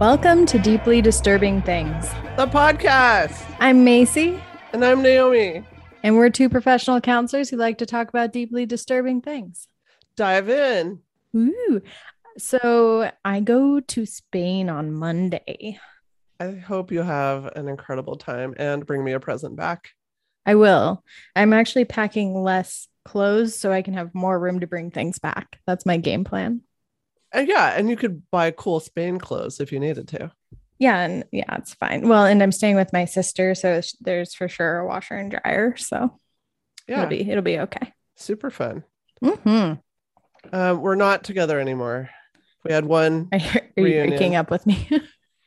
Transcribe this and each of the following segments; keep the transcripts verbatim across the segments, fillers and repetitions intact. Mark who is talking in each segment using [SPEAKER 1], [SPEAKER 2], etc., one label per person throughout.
[SPEAKER 1] Welcome to Deeply Disturbing Things,
[SPEAKER 2] the podcast.
[SPEAKER 1] I'm Macy.
[SPEAKER 2] And I'm Naomi.
[SPEAKER 1] And we're two professional counselors who like to talk about deeply disturbing things.
[SPEAKER 2] Dive in.
[SPEAKER 1] Ooh. So I go to Spain on Monday.
[SPEAKER 2] I hope you have an incredible time and bring me a present back.
[SPEAKER 1] I will. I'm actually packing less clothes so I can have more room to bring things back. That's my game plan.
[SPEAKER 2] And yeah, and you could buy cool Spain clothes if you needed to.
[SPEAKER 1] Yeah, and yeah, it's fine. Well, and I'm staying with my sister, so there's for sure a washer and dryer. So yeah, it'll be it'll be okay.
[SPEAKER 2] Super fun.
[SPEAKER 1] Mm-hmm.
[SPEAKER 2] Um, we're not together anymore. We had one.
[SPEAKER 1] Are you reunion. Breaking up with me?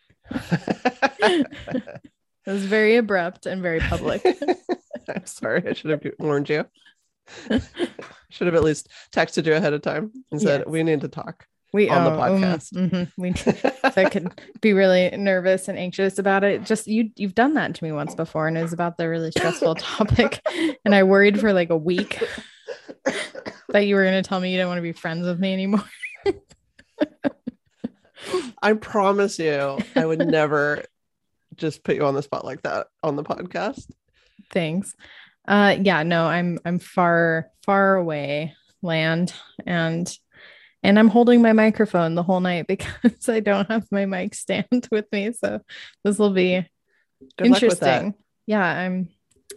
[SPEAKER 1] It was very abrupt and very public.
[SPEAKER 2] I'm sorry. I should have warned you. Should have at least texted you ahead of time and said, yes, we need to talk
[SPEAKER 1] we,
[SPEAKER 2] on
[SPEAKER 1] oh,
[SPEAKER 2] the podcast.
[SPEAKER 1] Um, mm-hmm, we, so I could be really nervous and anxious about it. Just you, you've done that to me once before, and it was about the really stressful topic. And I worried for like a week that you were going to tell me you didn't want to be friends with me anymore.
[SPEAKER 2] I promise you, I would never just put you on the spot like that on the podcast.
[SPEAKER 1] Thanks. Uh, yeah, no, I'm I'm far far away land, and and I'm holding my microphone the whole night because I don't have my mic stand with me. So this will be
[SPEAKER 2] Good
[SPEAKER 1] interesting. Yeah, I'm.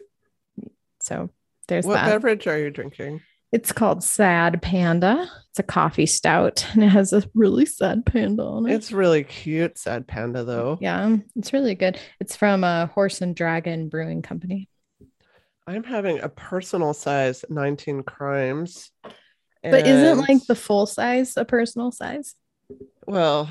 [SPEAKER 1] So there's
[SPEAKER 2] what
[SPEAKER 1] that.
[SPEAKER 2] What beverage are you drinking?
[SPEAKER 1] It's called Sad Panda. It's a coffee stout, and it has a really sad panda on it.
[SPEAKER 2] It's really cute, Sad Panda, though.
[SPEAKER 1] Yeah, it's really good. It's from a Horse and Dragon Brewing Company.
[SPEAKER 2] I'm having a personal size nineteen Crimes.
[SPEAKER 1] And... But isn't like the full size a personal size?
[SPEAKER 2] Well,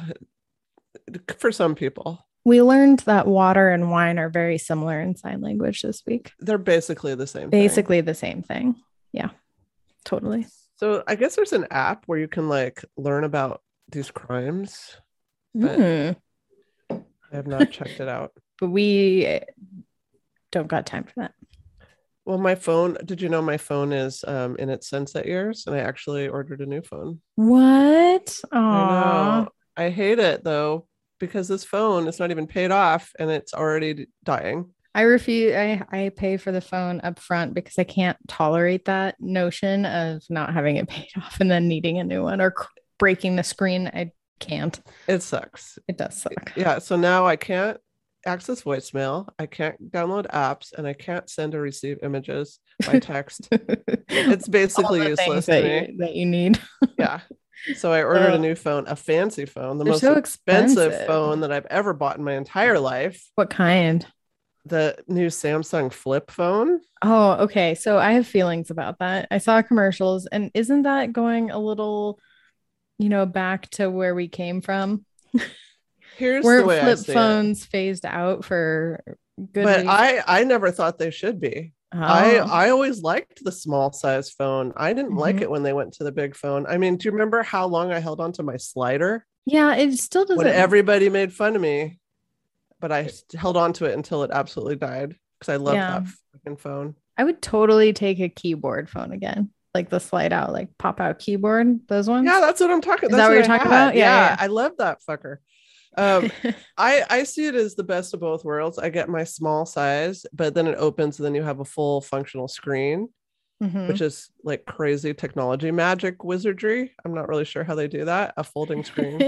[SPEAKER 2] for some people.
[SPEAKER 1] We learned that water and wine are very similar in sign language this week.
[SPEAKER 2] They're basically the same
[SPEAKER 1] Basically
[SPEAKER 2] thing.
[SPEAKER 1] the same thing. Yeah, totally.
[SPEAKER 2] So I guess there's an app where you can like learn about these crimes. But
[SPEAKER 1] mm.
[SPEAKER 2] I have not checked it out.
[SPEAKER 1] But we don't got time for that.
[SPEAKER 2] Well, my phone, did you know my phone is um, in its sunset years? And I actually ordered a new phone.
[SPEAKER 1] What? Aww.
[SPEAKER 2] I know. I hate it though, because this phone is not even paid off and it's already dying.
[SPEAKER 1] I refuse. I, I pay for the phone up front because I can't tolerate that notion of not having it paid off and then needing a new one or c- breaking the screen. I can't.
[SPEAKER 2] It sucks.
[SPEAKER 1] It does suck.
[SPEAKER 2] Yeah. So now I can't access voicemail. I can't download apps, and I can't send or receive images by text. It's basically useless to
[SPEAKER 1] that
[SPEAKER 2] me.
[SPEAKER 1] You, that you need.
[SPEAKER 2] Yeah. So I ordered
[SPEAKER 1] uh,
[SPEAKER 2] a new phone, a fancy phone, the
[SPEAKER 1] most
[SPEAKER 2] so expensive, expensive phone that I've ever bought in my entire life.
[SPEAKER 1] What kind?
[SPEAKER 2] The new Samsung flip phone.
[SPEAKER 1] Oh, okay. So I have feelings about that. I saw commercials, and isn't that going a little, you know, back to where we came from?
[SPEAKER 2] Here's
[SPEAKER 1] Weren't
[SPEAKER 2] the way
[SPEAKER 1] flip
[SPEAKER 2] I see
[SPEAKER 1] phones
[SPEAKER 2] it.
[SPEAKER 1] phased out for good
[SPEAKER 2] But
[SPEAKER 1] reason?
[SPEAKER 2] I, I never thought they should be.
[SPEAKER 1] Oh.
[SPEAKER 2] I, I always liked the small size phone. I didn't
[SPEAKER 1] Mm-hmm.
[SPEAKER 2] like it when they went to the big phone. I mean, do you remember how long I held on to my slider?
[SPEAKER 1] Yeah, it still doesn't.
[SPEAKER 2] When everybody made fun of me, but I held on to it until it absolutely died because I loved
[SPEAKER 1] Yeah.
[SPEAKER 2] that fucking phone.
[SPEAKER 1] I would totally take a keyboard phone again, like the slide out, like pop out keyboard. Those ones.
[SPEAKER 2] Yeah, that's what I'm talking.
[SPEAKER 1] Is
[SPEAKER 2] That's
[SPEAKER 1] that what
[SPEAKER 2] what
[SPEAKER 1] you're
[SPEAKER 2] I
[SPEAKER 1] talking
[SPEAKER 2] had.
[SPEAKER 1] about? Yeah,
[SPEAKER 2] Yeah,
[SPEAKER 1] yeah.
[SPEAKER 2] I love that fucker. Um, I I see it as the best of both worlds. I get my small size, but then it opens, and then you have a full functional screen,
[SPEAKER 1] Mhm.
[SPEAKER 2] which is like crazy technology, magic, wizardry. I'm not really sure how they do that. A folding screen,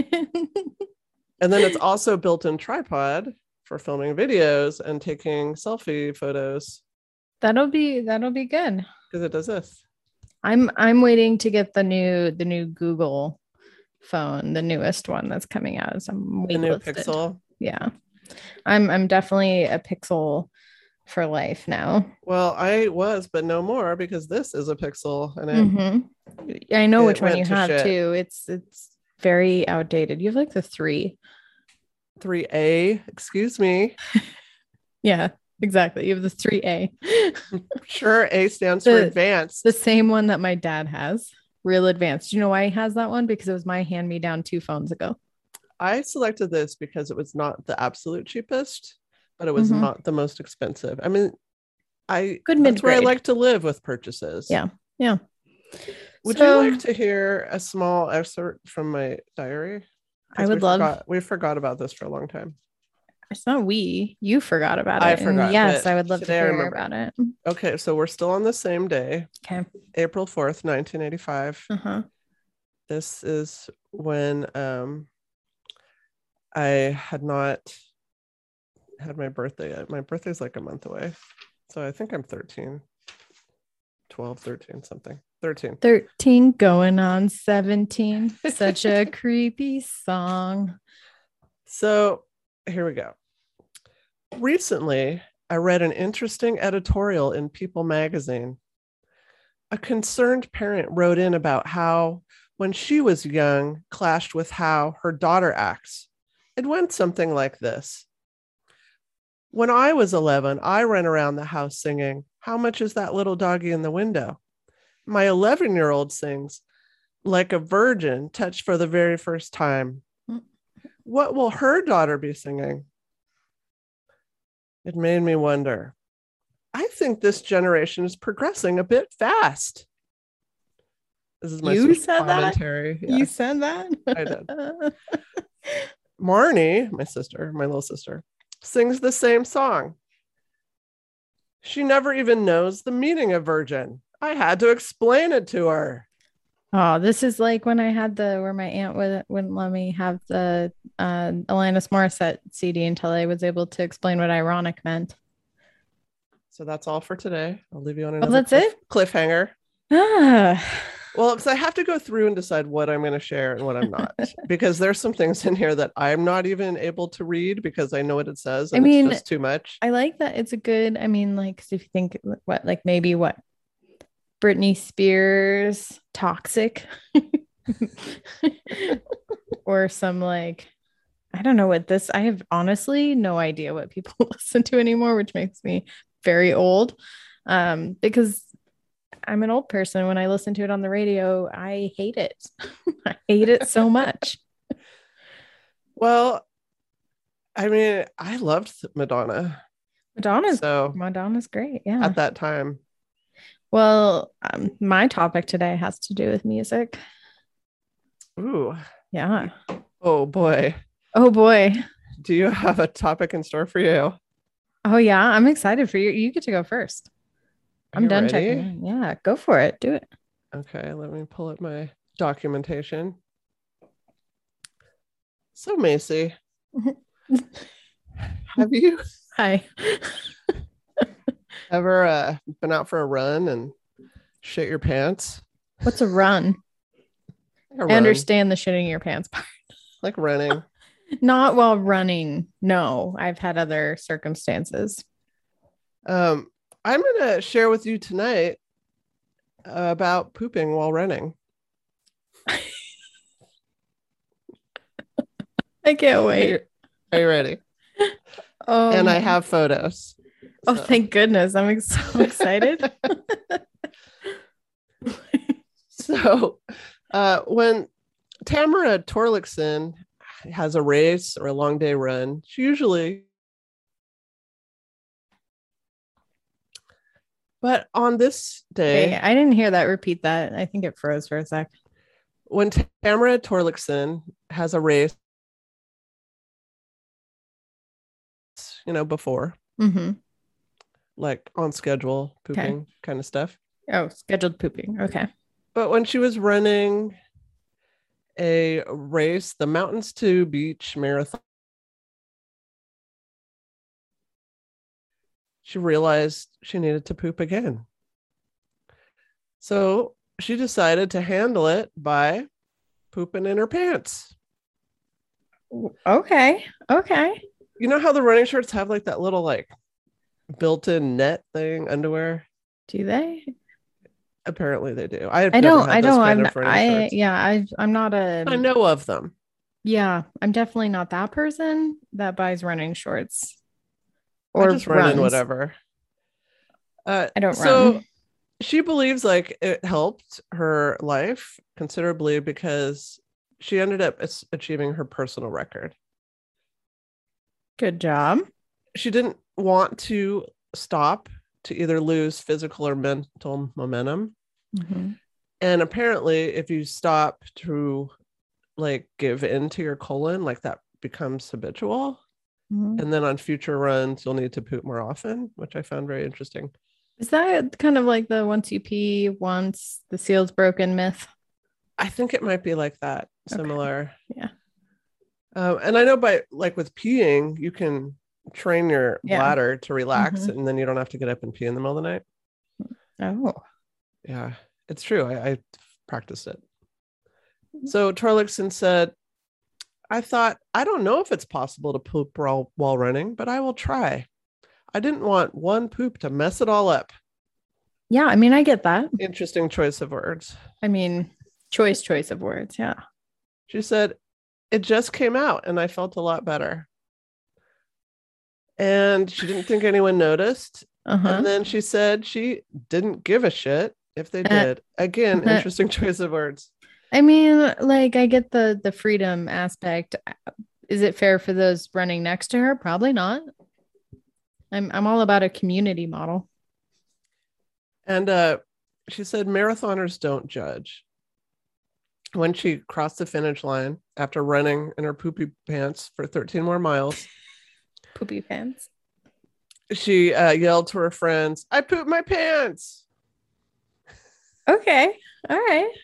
[SPEAKER 2] and then it's also built-in tripod for filming videos and taking selfie photos.
[SPEAKER 1] That'll be that'll be good.
[SPEAKER 2] Because it does this.
[SPEAKER 1] I'm I'm waiting to get the new the new Google phone, the newest one that's coming out. So I'm
[SPEAKER 2] The new
[SPEAKER 1] waitlisted.
[SPEAKER 2] Pixel.
[SPEAKER 1] Yeah, I'm I'm definitely a Pixel for life now.
[SPEAKER 2] Well, I was, but no more because this is a Pixel, and it,
[SPEAKER 1] Mm-hmm. I know
[SPEAKER 2] it
[SPEAKER 1] which one
[SPEAKER 2] went
[SPEAKER 1] you
[SPEAKER 2] to
[SPEAKER 1] have
[SPEAKER 2] shit.
[SPEAKER 1] too. It's it's very outdated. You have like the three.
[SPEAKER 2] three A. Excuse me.
[SPEAKER 1] Yeah, exactly. You have the three A.
[SPEAKER 2] Sure, A stands
[SPEAKER 1] The-
[SPEAKER 2] for advanced.
[SPEAKER 1] The same one that my dad has. Real advanced. Do you know why he has that one? Because it was my hand me down two phones ago.
[SPEAKER 2] I selected this because it was not the absolute cheapest, but it was
[SPEAKER 1] Mhm.
[SPEAKER 2] not the most expensive. I mean, I
[SPEAKER 1] Good
[SPEAKER 2] that's where I
[SPEAKER 1] mid-grade.
[SPEAKER 2] like to live with purchases.
[SPEAKER 1] Yeah. Yeah.
[SPEAKER 2] Would
[SPEAKER 1] So-
[SPEAKER 2] you like to hear a small excerpt from my diary?
[SPEAKER 1] I would
[SPEAKER 2] we
[SPEAKER 1] love.
[SPEAKER 2] Forgot, we forgot about this for a long time.
[SPEAKER 1] It's not we. You forgot about it.
[SPEAKER 2] I
[SPEAKER 1] and
[SPEAKER 2] forgot.
[SPEAKER 1] Yes, I would love to
[SPEAKER 2] today I
[SPEAKER 1] hear
[SPEAKER 2] remember.
[SPEAKER 1] about it.
[SPEAKER 2] Okay, so we're still on the same day,
[SPEAKER 1] Okay.
[SPEAKER 2] April fourth, nineteen eighty-five.
[SPEAKER 1] Uh-huh.
[SPEAKER 2] This is when um, I had not had my birthday yet. My birthday's like a month away. So I think I'm thirteen, twelve, thirteen, something. thirteen.
[SPEAKER 1] thirteen going on seventeen. Such a creepy song.
[SPEAKER 2] So here we go. Recently, I read an interesting editorial in People magazine. A concerned parent wrote in about how, when she was young, clashed with how her daughter acts. It went something like this. When I was eleven, I ran around the house singing, "How much is that little doggy in the window?" My eleven-year-old sings, "Like a virgin touched for the very first time." What will her daughter be singing? It made me wonder. I think this generation is progressing a bit fast. This is my
[SPEAKER 1] you said
[SPEAKER 2] commentary.
[SPEAKER 1] that?
[SPEAKER 2] Yeah.
[SPEAKER 1] You said that?
[SPEAKER 2] I did. Marnie, my sister, my little sister, sings the same song. She never even knows the meaning of virgin. I had to explain it to her.
[SPEAKER 1] Oh, this is like when I had the where my aunt would, wouldn't let me have the uh, Alanis Morissette C D until I was able to explain what ironic meant.
[SPEAKER 2] So that's all for today. I'll leave you on
[SPEAKER 1] Oh,
[SPEAKER 2] another
[SPEAKER 1] that's
[SPEAKER 2] cliff-
[SPEAKER 1] it?
[SPEAKER 2] cliffhanger.
[SPEAKER 1] Ah.
[SPEAKER 2] Well, because I have to go through and decide what I'm going to share and what I'm not, because there's some things in here that I'm not even able to read because I know what it says. And
[SPEAKER 1] I mean,
[SPEAKER 2] it's just too much.
[SPEAKER 1] I like that. It's a good, I mean, like, 'cause if you think what, like maybe what Britney Spears, Toxic, or some like, I don't know what this, I have honestly no idea what people listen to anymore, which makes me very old. Um, because I'm an old person. When I listen to it on the radio, I hate it. I hate it so much.
[SPEAKER 2] Well, I mean, I loved Madonna.
[SPEAKER 1] Madonna's
[SPEAKER 2] so
[SPEAKER 1] Madonna's great. Yeah.
[SPEAKER 2] At that time.
[SPEAKER 1] Well, um, my topic today has to do with music.
[SPEAKER 2] Ooh.
[SPEAKER 1] Yeah.
[SPEAKER 2] Oh boy.
[SPEAKER 1] Oh boy.
[SPEAKER 2] Do you have a topic in store for you?
[SPEAKER 1] Oh yeah, I'm excited for you. You get to go first.
[SPEAKER 2] Are
[SPEAKER 1] I'm done
[SPEAKER 2] ready?
[SPEAKER 1] checking in. Yeah, go for it. Do it.
[SPEAKER 2] Okay, let me pull up my documentation. So Macy, have you
[SPEAKER 1] Hi.
[SPEAKER 2] ever uh, been out for a run and shit your pants?
[SPEAKER 1] What's a run?
[SPEAKER 2] Like
[SPEAKER 1] I understand the shitting your pants part.
[SPEAKER 2] Like running.
[SPEAKER 1] Not while running. No, I've had other circumstances.
[SPEAKER 2] Um, I'm going to share with you tonight about pooping while running.
[SPEAKER 1] I can't wait.
[SPEAKER 2] Are you, are you ready?
[SPEAKER 1] Um,
[SPEAKER 2] and I have photos.
[SPEAKER 1] Oh,
[SPEAKER 2] so.
[SPEAKER 1] Thank goodness. I'm so excited.
[SPEAKER 2] So uh, when Tamara Torlakson has a race or a long day run, she usually... But on this day...
[SPEAKER 1] Wait, I didn't hear that. Repeat that. I think it froze for a sec.
[SPEAKER 2] When Tamara Torlakson has a race, you know, before,
[SPEAKER 1] mm-hmm.
[SPEAKER 2] like on schedule, pooping
[SPEAKER 1] okay.
[SPEAKER 2] kind of stuff.
[SPEAKER 1] Oh, scheduled pooping. Okay.
[SPEAKER 2] But when she was running a race, the Mountains to Beach Marathon, she realized she needed to poop again. So she decided to handle it by pooping in her pants.
[SPEAKER 1] Okay. Okay.
[SPEAKER 2] You know how the running shorts have like that little like built-in net thing, underwear?
[SPEAKER 1] Do they?
[SPEAKER 2] Apparently they do. I,
[SPEAKER 1] I don't, I don't, I'm, I, shorts. yeah, I, I'm not a,
[SPEAKER 2] I know of them.
[SPEAKER 1] Yeah. I'm definitely not that person that buys running shorts. Or
[SPEAKER 2] I just run
[SPEAKER 1] runs.
[SPEAKER 2] in whatever. Uh,
[SPEAKER 1] I don't
[SPEAKER 2] so
[SPEAKER 1] run.
[SPEAKER 2] She believes like it helped her life considerably because she ended up achieving her personal record.
[SPEAKER 1] Good job.
[SPEAKER 2] She didn't want to stop to either lose physical or mental momentum.
[SPEAKER 1] Mm-hmm.
[SPEAKER 2] And apparently, if you stop to like give into your colon, like that becomes habitual.
[SPEAKER 1] Mhm.
[SPEAKER 2] And then on future runs, you'll need to poop more often, which I found very interesting.
[SPEAKER 1] Is that kind of like the once you pee once the seal's broken myth?
[SPEAKER 2] I think it might be like that,
[SPEAKER 1] Okay.
[SPEAKER 2] similar.
[SPEAKER 1] Yeah.
[SPEAKER 2] Um, and I know by like with peeing, you can train your
[SPEAKER 1] Yeah.
[SPEAKER 2] bladder to relax,
[SPEAKER 1] Mhm.
[SPEAKER 2] and then you don't have to get up and pee in the middle of the night.
[SPEAKER 1] Oh.
[SPEAKER 2] Yeah, it's true. I, I practiced it. So Torlakson said, I thought, I don't know if it's possible to poop while, while running, but I will try. I didn't want one poop to mess it all up.
[SPEAKER 1] Yeah, I mean, I get that.
[SPEAKER 2] Interesting choice of words.
[SPEAKER 1] I mean, choice, choice of words. Yeah.
[SPEAKER 2] She said, it just came out and I felt a lot better. And she didn't think anyone noticed.
[SPEAKER 1] Uh-huh.
[SPEAKER 2] And then she said she didn't give a shit if they did. Uh, Again, uh, interesting choice of words.
[SPEAKER 1] I mean, like, I get the the freedom aspect. Is it fair for those running next to her? Probably not. I'm I'm all about a community model.
[SPEAKER 2] And uh, she said marathoners don't judge. When she crossed the finish line after running in her poopy pants for thirteen more miles.
[SPEAKER 1] Poopy pants.
[SPEAKER 2] She uh, yelled to her friends, I pooped my pants.
[SPEAKER 1] Okay. All right.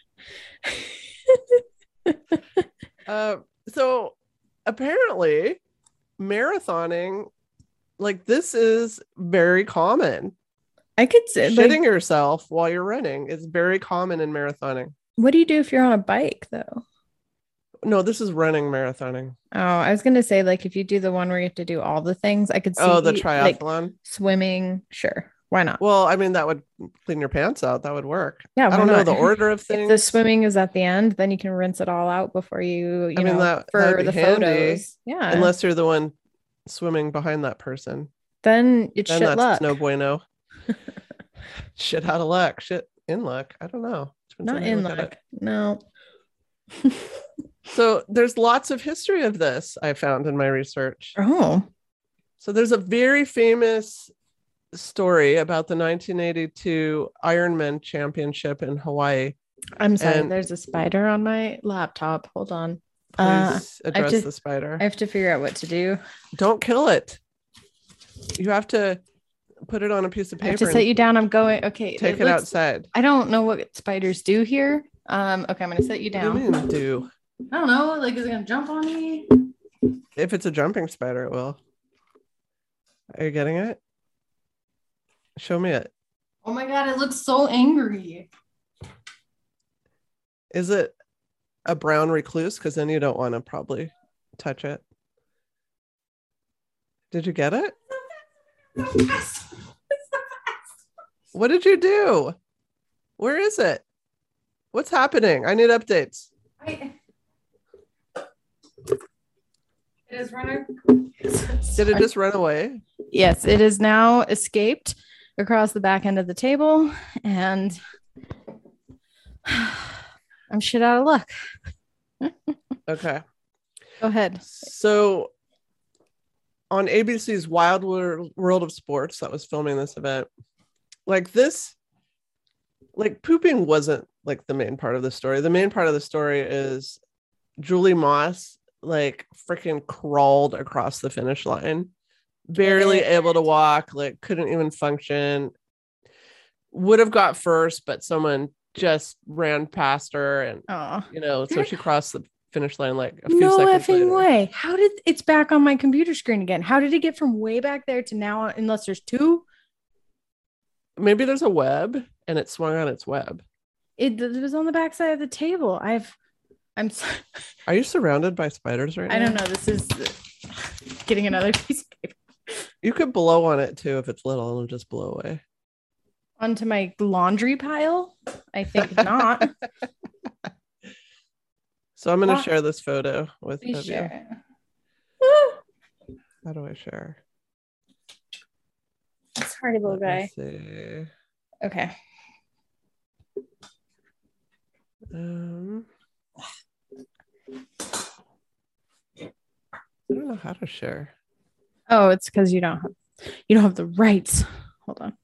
[SPEAKER 2] uh, so apparently marathoning, like this is very common.
[SPEAKER 1] I could say
[SPEAKER 2] shitting
[SPEAKER 1] like,
[SPEAKER 2] yourself while you're running is very common in marathoning.
[SPEAKER 1] What do you do if you're on a bike though?
[SPEAKER 2] No, this is running marathoning.
[SPEAKER 1] Oh, I was gonna say like if you do the one where you have to do all the things, I could see.
[SPEAKER 2] Oh, the triathlon,
[SPEAKER 1] like, swimming. Sure, why not?
[SPEAKER 2] Well, I mean that would clean your pants out. That would work.
[SPEAKER 1] Yeah,
[SPEAKER 2] I don't
[SPEAKER 1] not?
[SPEAKER 2] know the order of things.
[SPEAKER 1] If the swimming is at the end, then you can rinse it all out before you. You I mean know, that for the handy, photos. Yeah,
[SPEAKER 2] unless you're the one swimming behind that person.
[SPEAKER 1] Then it's
[SPEAKER 2] then
[SPEAKER 1] shit
[SPEAKER 2] that's
[SPEAKER 1] luck.
[SPEAKER 2] No bueno. Shit out of luck. Shit in luck. I don't know.
[SPEAKER 1] Not in luck. No.
[SPEAKER 2] So there's lots of history of this I found in my research.
[SPEAKER 1] Oh.
[SPEAKER 2] So there's a very famous story about the nineteen eighty-two Ironman Championship in Hawaii.
[SPEAKER 1] I'm sorry, and there's a spider on my laptop. Hold on.
[SPEAKER 2] Please uh, address
[SPEAKER 1] to,
[SPEAKER 2] the spider.
[SPEAKER 1] I have to figure out what to do.
[SPEAKER 2] Don't kill it. You have to put it on a piece of paper.
[SPEAKER 1] I have to set you down. I'm going. Okay.
[SPEAKER 2] Take it, it looks, outside.
[SPEAKER 1] I don't know what spiders do here. Um. Okay, I'm going to set you down.
[SPEAKER 2] What do you mean do?
[SPEAKER 1] I don't know. Like, is it going to jump on me?
[SPEAKER 2] If it's a jumping spider, it will. Are you getting it? Show me it.
[SPEAKER 1] Oh my God, it looks so angry.
[SPEAKER 2] Is it a brown recluse? Because then you don't want to probably touch it. Did you get it? What did you do? Where is it? What's happening? I need updates.
[SPEAKER 1] I... It is running.
[SPEAKER 2] Did it just run away?
[SPEAKER 1] Yes, it is now escaped across the back end of the table, and I'm shit out of luck.
[SPEAKER 2] Okay.
[SPEAKER 1] Go ahead.
[SPEAKER 2] So on A B C's Wild World of Sports that was filming this event, like this, like pooping wasn't like the main part of the story. The main part of the story is Julie Moss like freaking crawled across the finish line, barely able to walk, like couldn't even function, would have got first, but someone just ran past her and
[SPEAKER 1] Aww.
[SPEAKER 2] you know, so she crossed the finish line like a few
[SPEAKER 1] no
[SPEAKER 2] seconds
[SPEAKER 1] effing
[SPEAKER 2] later.
[SPEAKER 1] way. How did it's back on my computer screen again? How did it get from way back there to now, unless there's two?
[SPEAKER 2] Maybe there's a web and it swung on its web.
[SPEAKER 1] It, it was on the back side of the table. I've I'm so-
[SPEAKER 2] Are you surrounded by spiders right now?
[SPEAKER 1] I don't know. This is getting another piece of paper.
[SPEAKER 2] You could blow on it too if it's little, it'll just blow away.
[SPEAKER 1] Onto my laundry pile? I think not.
[SPEAKER 2] So I'm going to share this photo with
[SPEAKER 1] Please
[SPEAKER 2] of
[SPEAKER 1] share
[SPEAKER 2] you. How do I share?
[SPEAKER 1] Sorry, little
[SPEAKER 2] Let
[SPEAKER 1] guy.
[SPEAKER 2] See.
[SPEAKER 1] Okay.
[SPEAKER 2] Um, I don't know how to share.
[SPEAKER 1] Oh, it's because you don't have you don't have the rights. Hold on.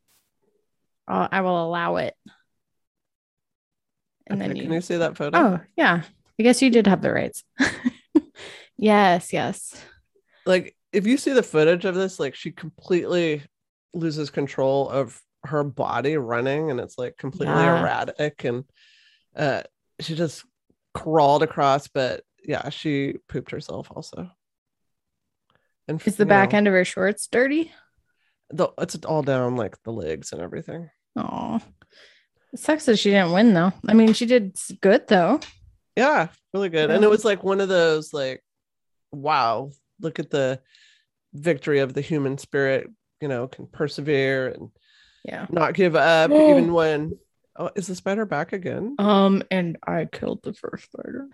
[SPEAKER 1] I'll, I will allow it. And
[SPEAKER 2] Okay,
[SPEAKER 1] then you...
[SPEAKER 2] can you see that photo?
[SPEAKER 1] Oh, yeah. I guess you did have the rights. Yes, yes.
[SPEAKER 2] Like, if you see the footage of this, like she completely loses control of her body running, and it's like completely
[SPEAKER 1] Yeah.
[SPEAKER 2] erratic, and uh she just crawled across, but yeah, she pooped herself also. And
[SPEAKER 1] Is the
[SPEAKER 2] you
[SPEAKER 1] back
[SPEAKER 2] know,
[SPEAKER 1] end of her shorts dirty?
[SPEAKER 2] the, it's all down like the legs and everything.
[SPEAKER 1] Oh, it sucks that she didn't win though. I mean, she did good though.
[SPEAKER 2] Yeah, really good.
[SPEAKER 1] Yeah.
[SPEAKER 2] And it was like one of those like, wow, look at the victory of the human spirit, you know, can persevere and
[SPEAKER 1] Yeah.
[SPEAKER 2] not give up even when, oh, is the spider back again?
[SPEAKER 1] Um, and I killed the first spider.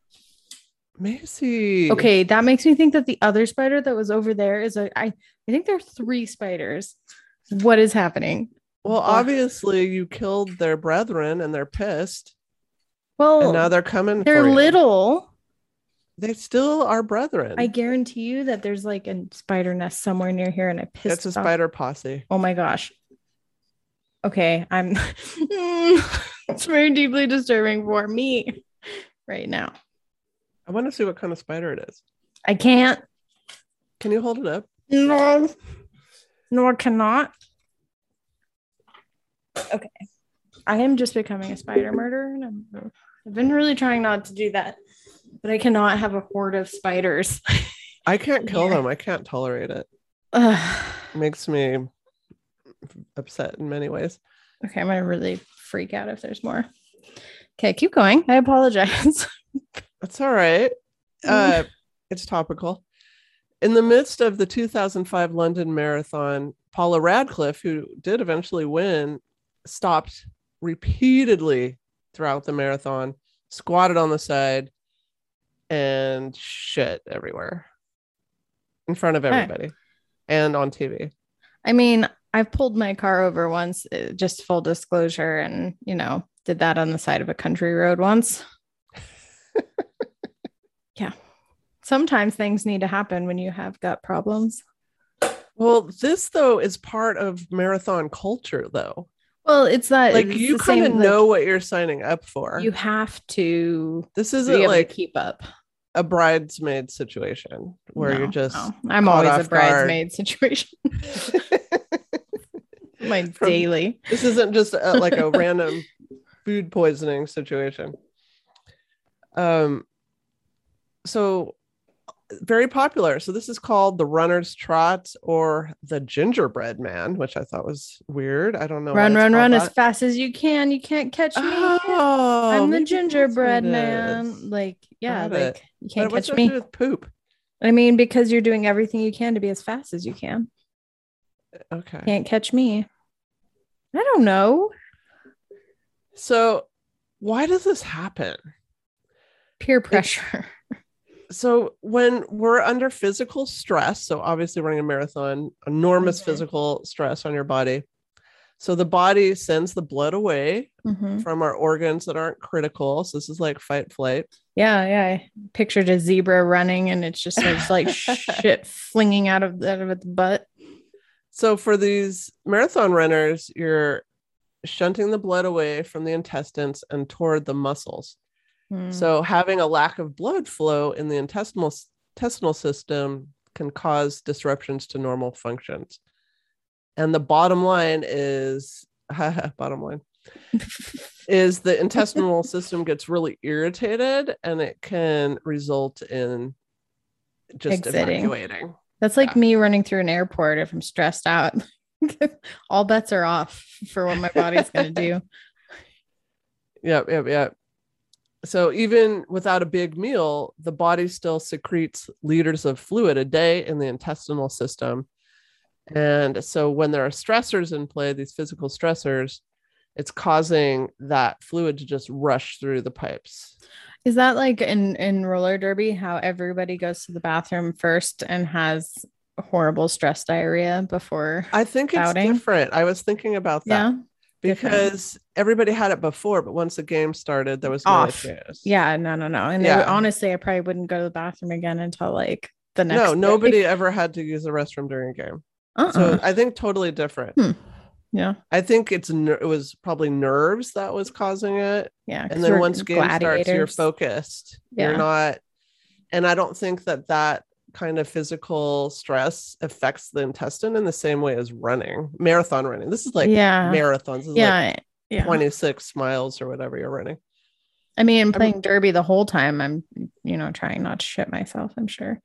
[SPEAKER 2] Macy.
[SPEAKER 1] Okay, that makes me think that the other spider that was over there is a I I think there are three spiders. What is happening?
[SPEAKER 2] Well,
[SPEAKER 1] Why-
[SPEAKER 2] obviously you killed their brethren and they're pissed.
[SPEAKER 1] Well,
[SPEAKER 2] And now they're coming
[SPEAKER 1] they're
[SPEAKER 2] for you.
[SPEAKER 1] little.
[SPEAKER 2] They still are brethren.
[SPEAKER 1] I guarantee you that there's like a spider nest somewhere near here, and I pissed
[SPEAKER 2] It's a
[SPEAKER 1] off.
[SPEAKER 2] spider posse.
[SPEAKER 1] Oh my gosh. Okay, I'm it's very deeply disturbing for me right now.
[SPEAKER 2] I want to see what kind of spider it is.
[SPEAKER 1] I can't.
[SPEAKER 2] Can you hold it up?
[SPEAKER 1] No. No, I cannot. Okay. I am just becoming a spider murderer. And I'm, I've been really trying not to do that, but I cannot have a horde of spiders.
[SPEAKER 2] I can't kill
[SPEAKER 1] Here.
[SPEAKER 2] them. I can't tolerate it.
[SPEAKER 1] Ugh.
[SPEAKER 2] It makes me upset in many ways.
[SPEAKER 1] Okay, I'm gonna really freak out if there's more. Okay, keep going. I apologize.
[SPEAKER 2] That's all right. Uh, it's topical. In the midst of the two thousand five London Marathon, Paula Radcliffe, who did eventually win, stopped repeatedly throughout the marathon, squatted on the side, and shit everywhere in front of everybody hey. and on T V.
[SPEAKER 1] I mean, I've pulled my car over once, just full disclosure, and, you know, did that on the side of a country road once. Yeah. Sometimes things need to happen when you have gut problems.
[SPEAKER 2] Well, this, though, is part of marathon culture, though.
[SPEAKER 1] Well, it's that
[SPEAKER 2] like
[SPEAKER 1] it's
[SPEAKER 2] you kind of know like, what you're signing up for.
[SPEAKER 1] You have to.
[SPEAKER 2] This isn't like
[SPEAKER 1] keep up
[SPEAKER 2] a bridesmaid situation where
[SPEAKER 1] no,
[SPEAKER 2] you're just.
[SPEAKER 1] No. I'm always a bridesmaid guard. situation. My From, daily.
[SPEAKER 2] This isn't just a, like a random food poisoning situation. Um. So. Very popular. So this is called the Runner's Trot or the Gingerbread Man, which I thought was weird. I don't know.
[SPEAKER 1] Run, run, run that. as fast as you can. You can't catch me.
[SPEAKER 2] Oh,
[SPEAKER 1] I'm the gingerbread man. Like, yeah,
[SPEAKER 2] Got
[SPEAKER 1] like
[SPEAKER 2] it.
[SPEAKER 1] you can't
[SPEAKER 2] but
[SPEAKER 1] catch me.
[SPEAKER 2] To do with poop.
[SPEAKER 1] I mean, because you're doing everything you can to be as fast as you can.
[SPEAKER 2] Okay.
[SPEAKER 1] Can't catch me. I don't know.
[SPEAKER 2] So why does this happen?
[SPEAKER 1] Peer pressure.
[SPEAKER 2] It's- So when we're under physical stress, so obviously running a marathon, enormous mm-hmm. physical stress on your body. So the body sends the blood away mm-hmm. from our organs that aren't critical. So this is like fight, flight.
[SPEAKER 1] Yeah, yeah. I pictured a zebra running and it's just it's like shit flinging out of, out of its butt.
[SPEAKER 2] So for these marathon runners, you're shunting the blood away from the intestines and toward the muscles. So having a lack of blood flow in the intestinal intestinal system can cause disruptions to normal functions. And the bottom line is, bottom line, is the intestinal system gets really irritated and it can result in just
[SPEAKER 1] Exiting.
[SPEAKER 2] evacuating.
[SPEAKER 1] That's like
[SPEAKER 2] yeah.
[SPEAKER 1] me running through an airport if I'm stressed out. All bets are off for what my body's going to do.
[SPEAKER 2] Yep, yep, yep. So even without a big meal, the body still secretes liters of fluid a day in the intestinal system. And so when there are stressors in play, these physical stressors, it's causing that fluid to just rush through the pipes.
[SPEAKER 1] Is that like in, in roller derby, how everybody goes to the bathroom first and has horrible stress diarrhea before?
[SPEAKER 2] I think it's
[SPEAKER 1] outing? different.
[SPEAKER 2] I was thinking about that.
[SPEAKER 1] Yeah.
[SPEAKER 2] Because different. Everybody had it before, but once the game started, there was no
[SPEAKER 1] off.
[SPEAKER 2] issues.
[SPEAKER 1] Yeah, no, no, no. And
[SPEAKER 2] yeah.
[SPEAKER 1] they, honestly, I probably wouldn't go to the bathroom again until like the next
[SPEAKER 2] No,
[SPEAKER 1] day.
[SPEAKER 2] nobody ever had to use the restroom during a game. Uh-uh. So I think totally different.
[SPEAKER 1] Hmm. Yeah.
[SPEAKER 2] I think it's ner- it was probably nerves that was causing it.
[SPEAKER 1] Yeah. 'cause
[SPEAKER 2] And then
[SPEAKER 1] we're
[SPEAKER 2] once game starts, you're
[SPEAKER 1] gladiators.
[SPEAKER 2] focused. You're
[SPEAKER 1] Yeah.
[SPEAKER 2] not. And I don't think that that kind of physical stress affects the intestine in the same way as running, marathon running. This is like
[SPEAKER 1] Yeah.
[SPEAKER 2] marathons. This is
[SPEAKER 1] Yeah.
[SPEAKER 2] like
[SPEAKER 1] Yeah.
[SPEAKER 2] twenty-six miles or whatever you're running.
[SPEAKER 1] I mean, playing
[SPEAKER 2] I'm-
[SPEAKER 1] derby the whole time, I'm, you know, trying not to shit myself, I'm sure.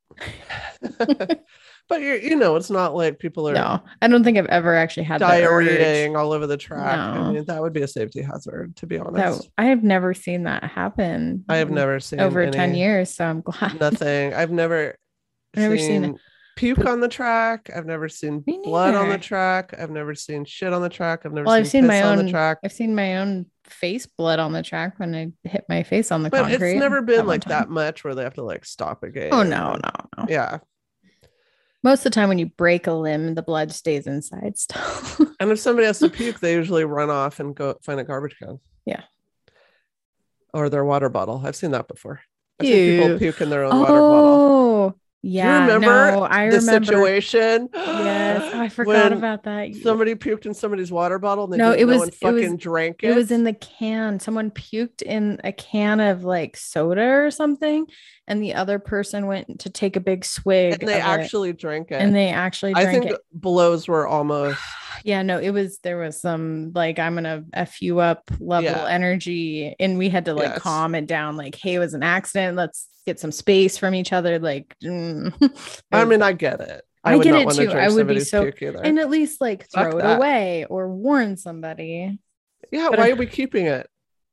[SPEAKER 2] But you're, you know, it's not like people are
[SPEAKER 1] No, I don't think I've ever actually had the urge.
[SPEAKER 2] diarrheaing all over the track. I
[SPEAKER 1] No.
[SPEAKER 2] mean, that would be a safety hazard, to be
[SPEAKER 1] That
[SPEAKER 2] honest.
[SPEAKER 1] I have never seen that happen.
[SPEAKER 2] I have
[SPEAKER 1] in
[SPEAKER 2] never seen
[SPEAKER 1] over
[SPEAKER 2] any,
[SPEAKER 1] ten years, so I'm glad.
[SPEAKER 2] nothing. I've never,
[SPEAKER 1] I've never
[SPEAKER 2] seen,
[SPEAKER 1] seen
[SPEAKER 2] puke
[SPEAKER 1] poop.
[SPEAKER 2] on the track. I've never seen
[SPEAKER 1] Me
[SPEAKER 2] blood on the
[SPEAKER 1] neither.
[SPEAKER 2] track. I've never seen shit on the track. I've never
[SPEAKER 1] Well,
[SPEAKER 2] seen
[SPEAKER 1] I've seen
[SPEAKER 2] piss
[SPEAKER 1] my
[SPEAKER 2] on
[SPEAKER 1] own
[SPEAKER 2] the track.
[SPEAKER 1] I've seen my own face blood on the track when I hit my face on the
[SPEAKER 2] But
[SPEAKER 1] concrete.
[SPEAKER 2] it's never
[SPEAKER 1] that
[SPEAKER 2] been
[SPEAKER 1] one
[SPEAKER 2] like
[SPEAKER 1] time.
[SPEAKER 2] that much where they have to like stop a game.
[SPEAKER 1] Oh no,
[SPEAKER 2] and-
[SPEAKER 1] no, no.
[SPEAKER 2] Yeah.
[SPEAKER 1] Most of the time when you break a limb, the blood stays inside still.
[SPEAKER 2] And if somebody has to puke, they usually run off and go find a garbage can.
[SPEAKER 1] Yeah.
[SPEAKER 2] Or their water bottle. I've seen that before. I've seen people
[SPEAKER 1] Ew.
[SPEAKER 2] puke in their own water bottle.
[SPEAKER 1] Oh, yeah.
[SPEAKER 2] you remember
[SPEAKER 1] no, I
[SPEAKER 2] the
[SPEAKER 1] remember.
[SPEAKER 2] situation?
[SPEAKER 1] Yes, oh, I forgot
[SPEAKER 2] when
[SPEAKER 1] about that.
[SPEAKER 2] Somebody puked in somebody's water bottle and they
[SPEAKER 1] No,
[SPEAKER 2] didn't
[SPEAKER 1] it
[SPEAKER 2] know
[SPEAKER 1] was-
[SPEAKER 2] and
[SPEAKER 1] it was-
[SPEAKER 2] fucking drank it.
[SPEAKER 1] It was in the can. Someone puked in a can of like soda or something, and the other person went to take a big swig.
[SPEAKER 2] and they
[SPEAKER 1] of it,
[SPEAKER 2] actually drank it.
[SPEAKER 1] and they actually
[SPEAKER 2] I
[SPEAKER 1] drank
[SPEAKER 2] think
[SPEAKER 1] it.
[SPEAKER 2] blows were almost
[SPEAKER 1] Yeah, no, it was there was some like I'm gonna F you up level
[SPEAKER 2] Yeah.
[SPEAKER 1] energy, and we had to like
[SPEAKER 2] Yes.
[SPEAKER 1] calm it down. Like, hey, it was an accident. Let's get some space from each other. Like, mm.
[SPEAKER 2] I
[SPEAKER 1] It
[SPEAKER 2] mean,
[SPEAKER 1] was-
[SPEAKER 2] I get it.
[SPEAKER 1] I
[SPEAKER 2] would
[SPEAKER 1] get
[SPEAKER 2] not
[SPEAKER 1] it
[SPEAKER 2] want to
[SPEAKER 1] too.
[SPEAKER 2] drink
[SPEAKER 1] I would be
[SPEAKER 2] somebody's
[SPEAKER 1] so-
[SPEAKER 2] puke either.
[SPEAKER 1] and at least like
[SPEAKER 2] Fuck
[SPEAKER 1] throw it
[SPEAKER 2] that.
[SPEAKER 1] away or warn somebody.
[SPEAKER 2] yeah,
[SPEAKER 1] but
[SPEAKER 2] why
[SPEAKER 1] I-
[SPEAKER 2] are we keeping it?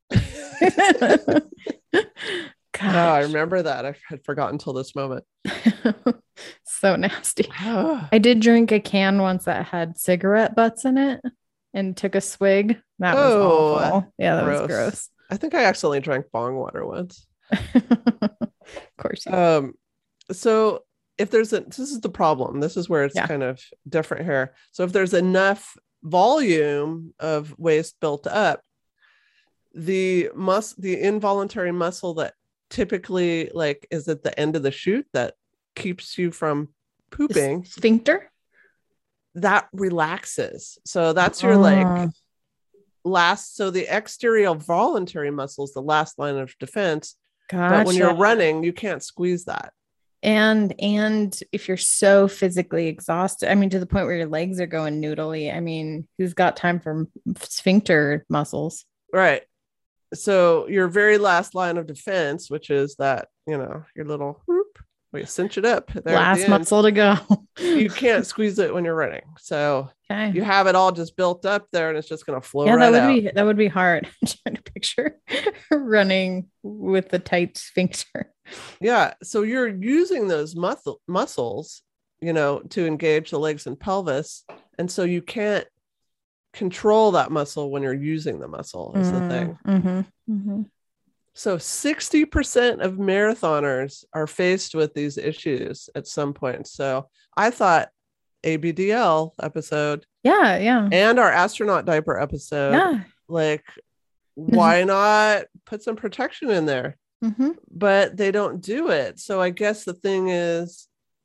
[SPEAKER 1] God,
[SPEAKER 2] Oh, I remember that. I had forgotten until this moment.
[SPEAKER 1] so nasty.
[SPEAKER 2] I
[SPEAKER 1] I did drink a can once that had cigarette butts in it and took a swig. That was
[SPEAKER 2] Oh,
[SPEAKER 1] awful. Yeah, that
[SPEAKER 2] gross.
[SPEAKER 1] was gross.
[SPEAKER 2] think I accidentally drank bong water once.
[SPEAKER 1] Of course. you-
[SPEAKER 2] Um, so if there's a, this is the problem. This is where it's
[SPEAKER 1] Yeah.
[SPEAKER 2] kind of different here. So if there's enough volume of waste built up, the mus the involuntary muscle that typically like is at the end of the chute that keeps you from pooping,
[SPEAKER 1] Sphincter?
[SPEAKER 2] that relaxes. So that's your like
[SPEAKER 1] Oh.
[SPEAKER 2] last. So the exterior voluntary muscle is the last line of defense.
[SPEAKER 1] Gotcha.
[SPEAKER 2] But when you're running, you can't squeeze that.
[SPEAKER 1] and and if you're so physically exhausted, I mean, to the point where your legs are going noodly, I mean, who's got time for sphincter muscles?
[SPEAKER 2] Right. So your very last line of defense, which is that, you know, your little whoop, we cinch it up there at the
[SPEAKER 1] Last
[SPEAKER 2] end.
[SPEAKER 1] muscle to go.
[SPEAKER 2] You can't squeeze it when you're running. So
[SPEAKER 1] Okay.
[SPEAKER 2] you have it all just built up there and it's just going to flow
[SPEAKER 1] Yeah,
[SPEAKER 2] right
[SPEAKER 1] that would
[SPEAKER 2] out.
[SPEAKER 1] be that would be hard. I'm trying to picture running with the tight sphincter.
[SPEAKER 2] Yeah. So you're using those muscle muscles, you know, to engage the legs and pelvis. And so you can't control that muscle when you're using the muscle is the thing.
[SPEAKER 1] Mm-hmm, mm-hmm.
[SPEAKER 2] So sixty percent of marathoners are faced with these issues at some point. So I thought A B D L episode
[SPEAKER 1] Yeah, yeah.
[SPEAKER 2] and our astronaut diaper episode,
[SPEAKER 1] Yeah.
[SPEAKER 2] like, why not put some protection in there?
[SPEAKER 1] Mm-hmm.
[SPEAKER 2] But they don't do it. So I guess the thing is,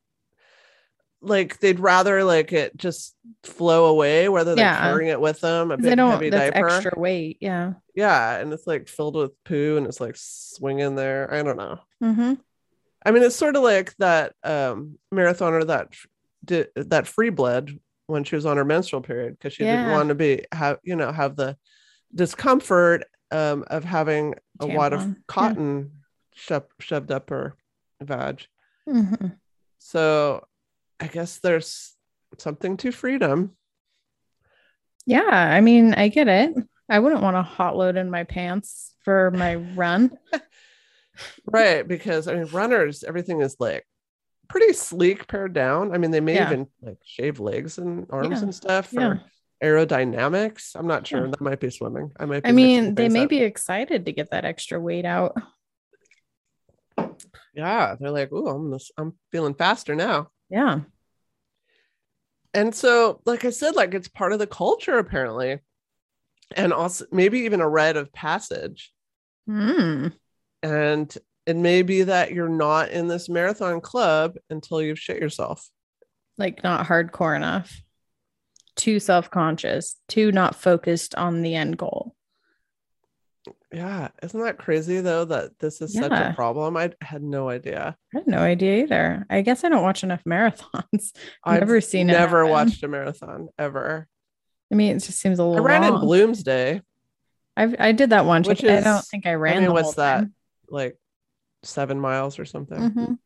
[SPEAKER 2] like, they'd rather like it just flow away, whether they're
[SPEAKER 1] Yeah.
[SPEAKER 2] carrying it with them, a
[SPEAKER 1] They
[SPEAKER 2] big
[SPEAKER 1] don't
[SPEAKER 2] heavy
[SPEAKER 1] that's
[SPEAKER 2] diaper.
[SPEAKER 1] extra weight. Yeah.
[SPEAKER 2] Yeah, and it's like filled with poo and it's like swinging there. I don't know.
[SPEAKER 1] Mm-hmm.
[SPEAKER 2] I mean, it's sort of like that um, marathoner that did that free bled when she was on her menstrual period because she didn't
[SPEAKER 1] Yeah.
[SPEAKER 2] want to be have you know have the discomfort um, of having a wad of
[SPEAKER 1] Tampon. Yeah.
[SPEAKER 2] cotton sho- shoved up her vag.
[SPEAKER 1] Mm-hmm.
[SPEAKER 2] So I guess there's something to freedom.
[SPEAKER 1] Yeah, I mean, I get it. I wouldn't want a hot load in my pants for my run.
[SPEAKER 2] Right, because I mean, runners, everything is like pretty sleek pared down. I mean, they may
[SPEAKER 1] Yeah.
[SPEAKER 2] even like shave legs and arms
[SPEAKER 1] Yeah,
[SPEAKER 2] and stuff for
[SPEAKER 1] yeah.
[SPEAKER 2] aerodynamics. I'm not sure.
[SPEAKER 1] Yeah.
[SPEAKER 2] That might be swimming. I might. Be
[SPEAKER 1] I
[SPEAKER 2] mixing
[SPEAKER 1] mean, they
[SPEAKER 2] things
[SPEAKER 1] may
[SPEAKER 2] up.
[SPEAKER 1] be excited to get that extra weight out.
[SPEAKER 2] Yeah, they're like, "Ooh, I'm this, I'm feeling faster now."
[SPEAKER 1] Yeah.
[SPEAKER 2] And so, like I said, like it's part of the culture apparently, and also maybe even a rite of passage.
[SPEAKER 1] Mm.
[SPEAKER 2] And it may be that you're not in this marathon club until you've shit yourself.
[SPEAKER 1] Like not hardcore enough. too self-conscious, too not focused on the end goal.
[SPEAKER 2] Yeah. Isn't that crazy though, that this is such a
[SPEAKER 1] Yeah.
[SPEAKER 2] problem? I had no idea.
[SPEAKER 1] I had no idea either. I guess I don't watch enough marathons. I've
[SPEAKER 2] I've
[SPEAKER 1] never seen it
[SPEAKER 2] never
[SPEAKER 1] happen.
[SPEAKER 2] watched a marathon ever.
[SPEAKER 1] I mean, it just seems a
[SPEAKER 2] I
[SPEAKER 1] little
[SPEAKER 2] ran in
[SPEAKER 1] long.
[SPEAKER 2] Bloomsday,
[SPEAKER 1] I've, I did that once.
[SPEAKER 2] which
[SPEAKER 1] I
[SPEAKER 2] is,
[SPEAKER 1] don't think I
[SPEAKER 2] I
[SPEAKER 1] ran
[SPEAKER 2] mean,
[SPEAKER 1] the
[SPEAKER 2] what's
[SPEAKER 1] whole
[SPEAKER 2] that?
[SPEAKER 1] time.
[SPEAKER 2] Like seven miles or something,
[SPEAKER 1] Mhm.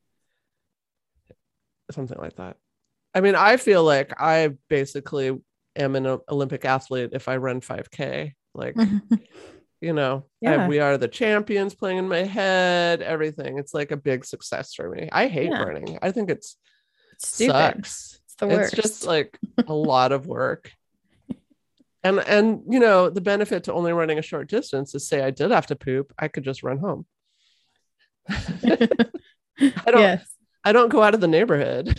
[SPEAKER 2] something like that. I mean, I feel like I basically am an Olympic athlete if I run five K. Like, you know, I,
[SPEAKER 1] Yeah.
[SPEAKER 2] we are the champions playing in my head, everything. It's like a big success for me. I hate
[SPEAKER 1] Yeah.
[SPEAKER 2] running. I think it's
[SPEAKER 1] It's stupid.
[SPEAKER 2] sucks.
[SPEAKER 1] It's the
[SPEAKER 2] It's
[SPEAKER 1] worst.
[SPEAKER 2] just like a lot of work. And and you know, the benefit to only running a short distance is, say I did have to poop, I could just run home. I don't
[SPEAKER 1] Yes.
[SPEAKER 2] I don't go out of the neighborhood.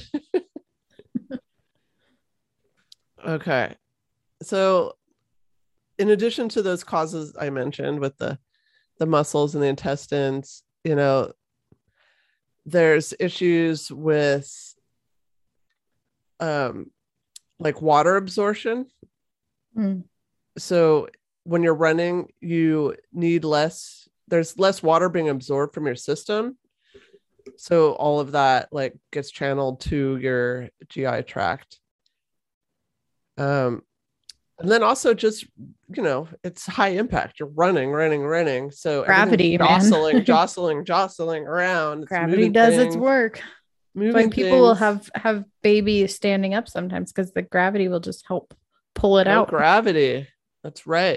[SPEAKER 2] Okay. So in addition to those causes I mentioned with the the muscles and the intestines, you know, there's issues with um like water absorption.
[SPEAKER 1] Mm.
[SPEAKER 2] So when you're running, you need less, there's less water being absorbed from your system. So all of that like gets channeled to your G I tract. Um, and then also just, you know, it's high impact. You're running, running, running. So
[SPEAKER 1] Gravity, man.
[SPEAKER 2] jostling, jostling, jostling around. It's
[SPEAKER 1] Gravity does its
[SPEAKER 2] things,
[SPEAKER 1] work.
[SPEAKER 2] moving
[SPEAKER 1] Like people will
[SPEAKER 2] things.
[SPEAKER 1] have have babies standing up sometimes because the gravity will just help pull it
[SPEAKER 2] No
[SPEAKER 1] out.
[SPEAKER 2] gravity. That's right.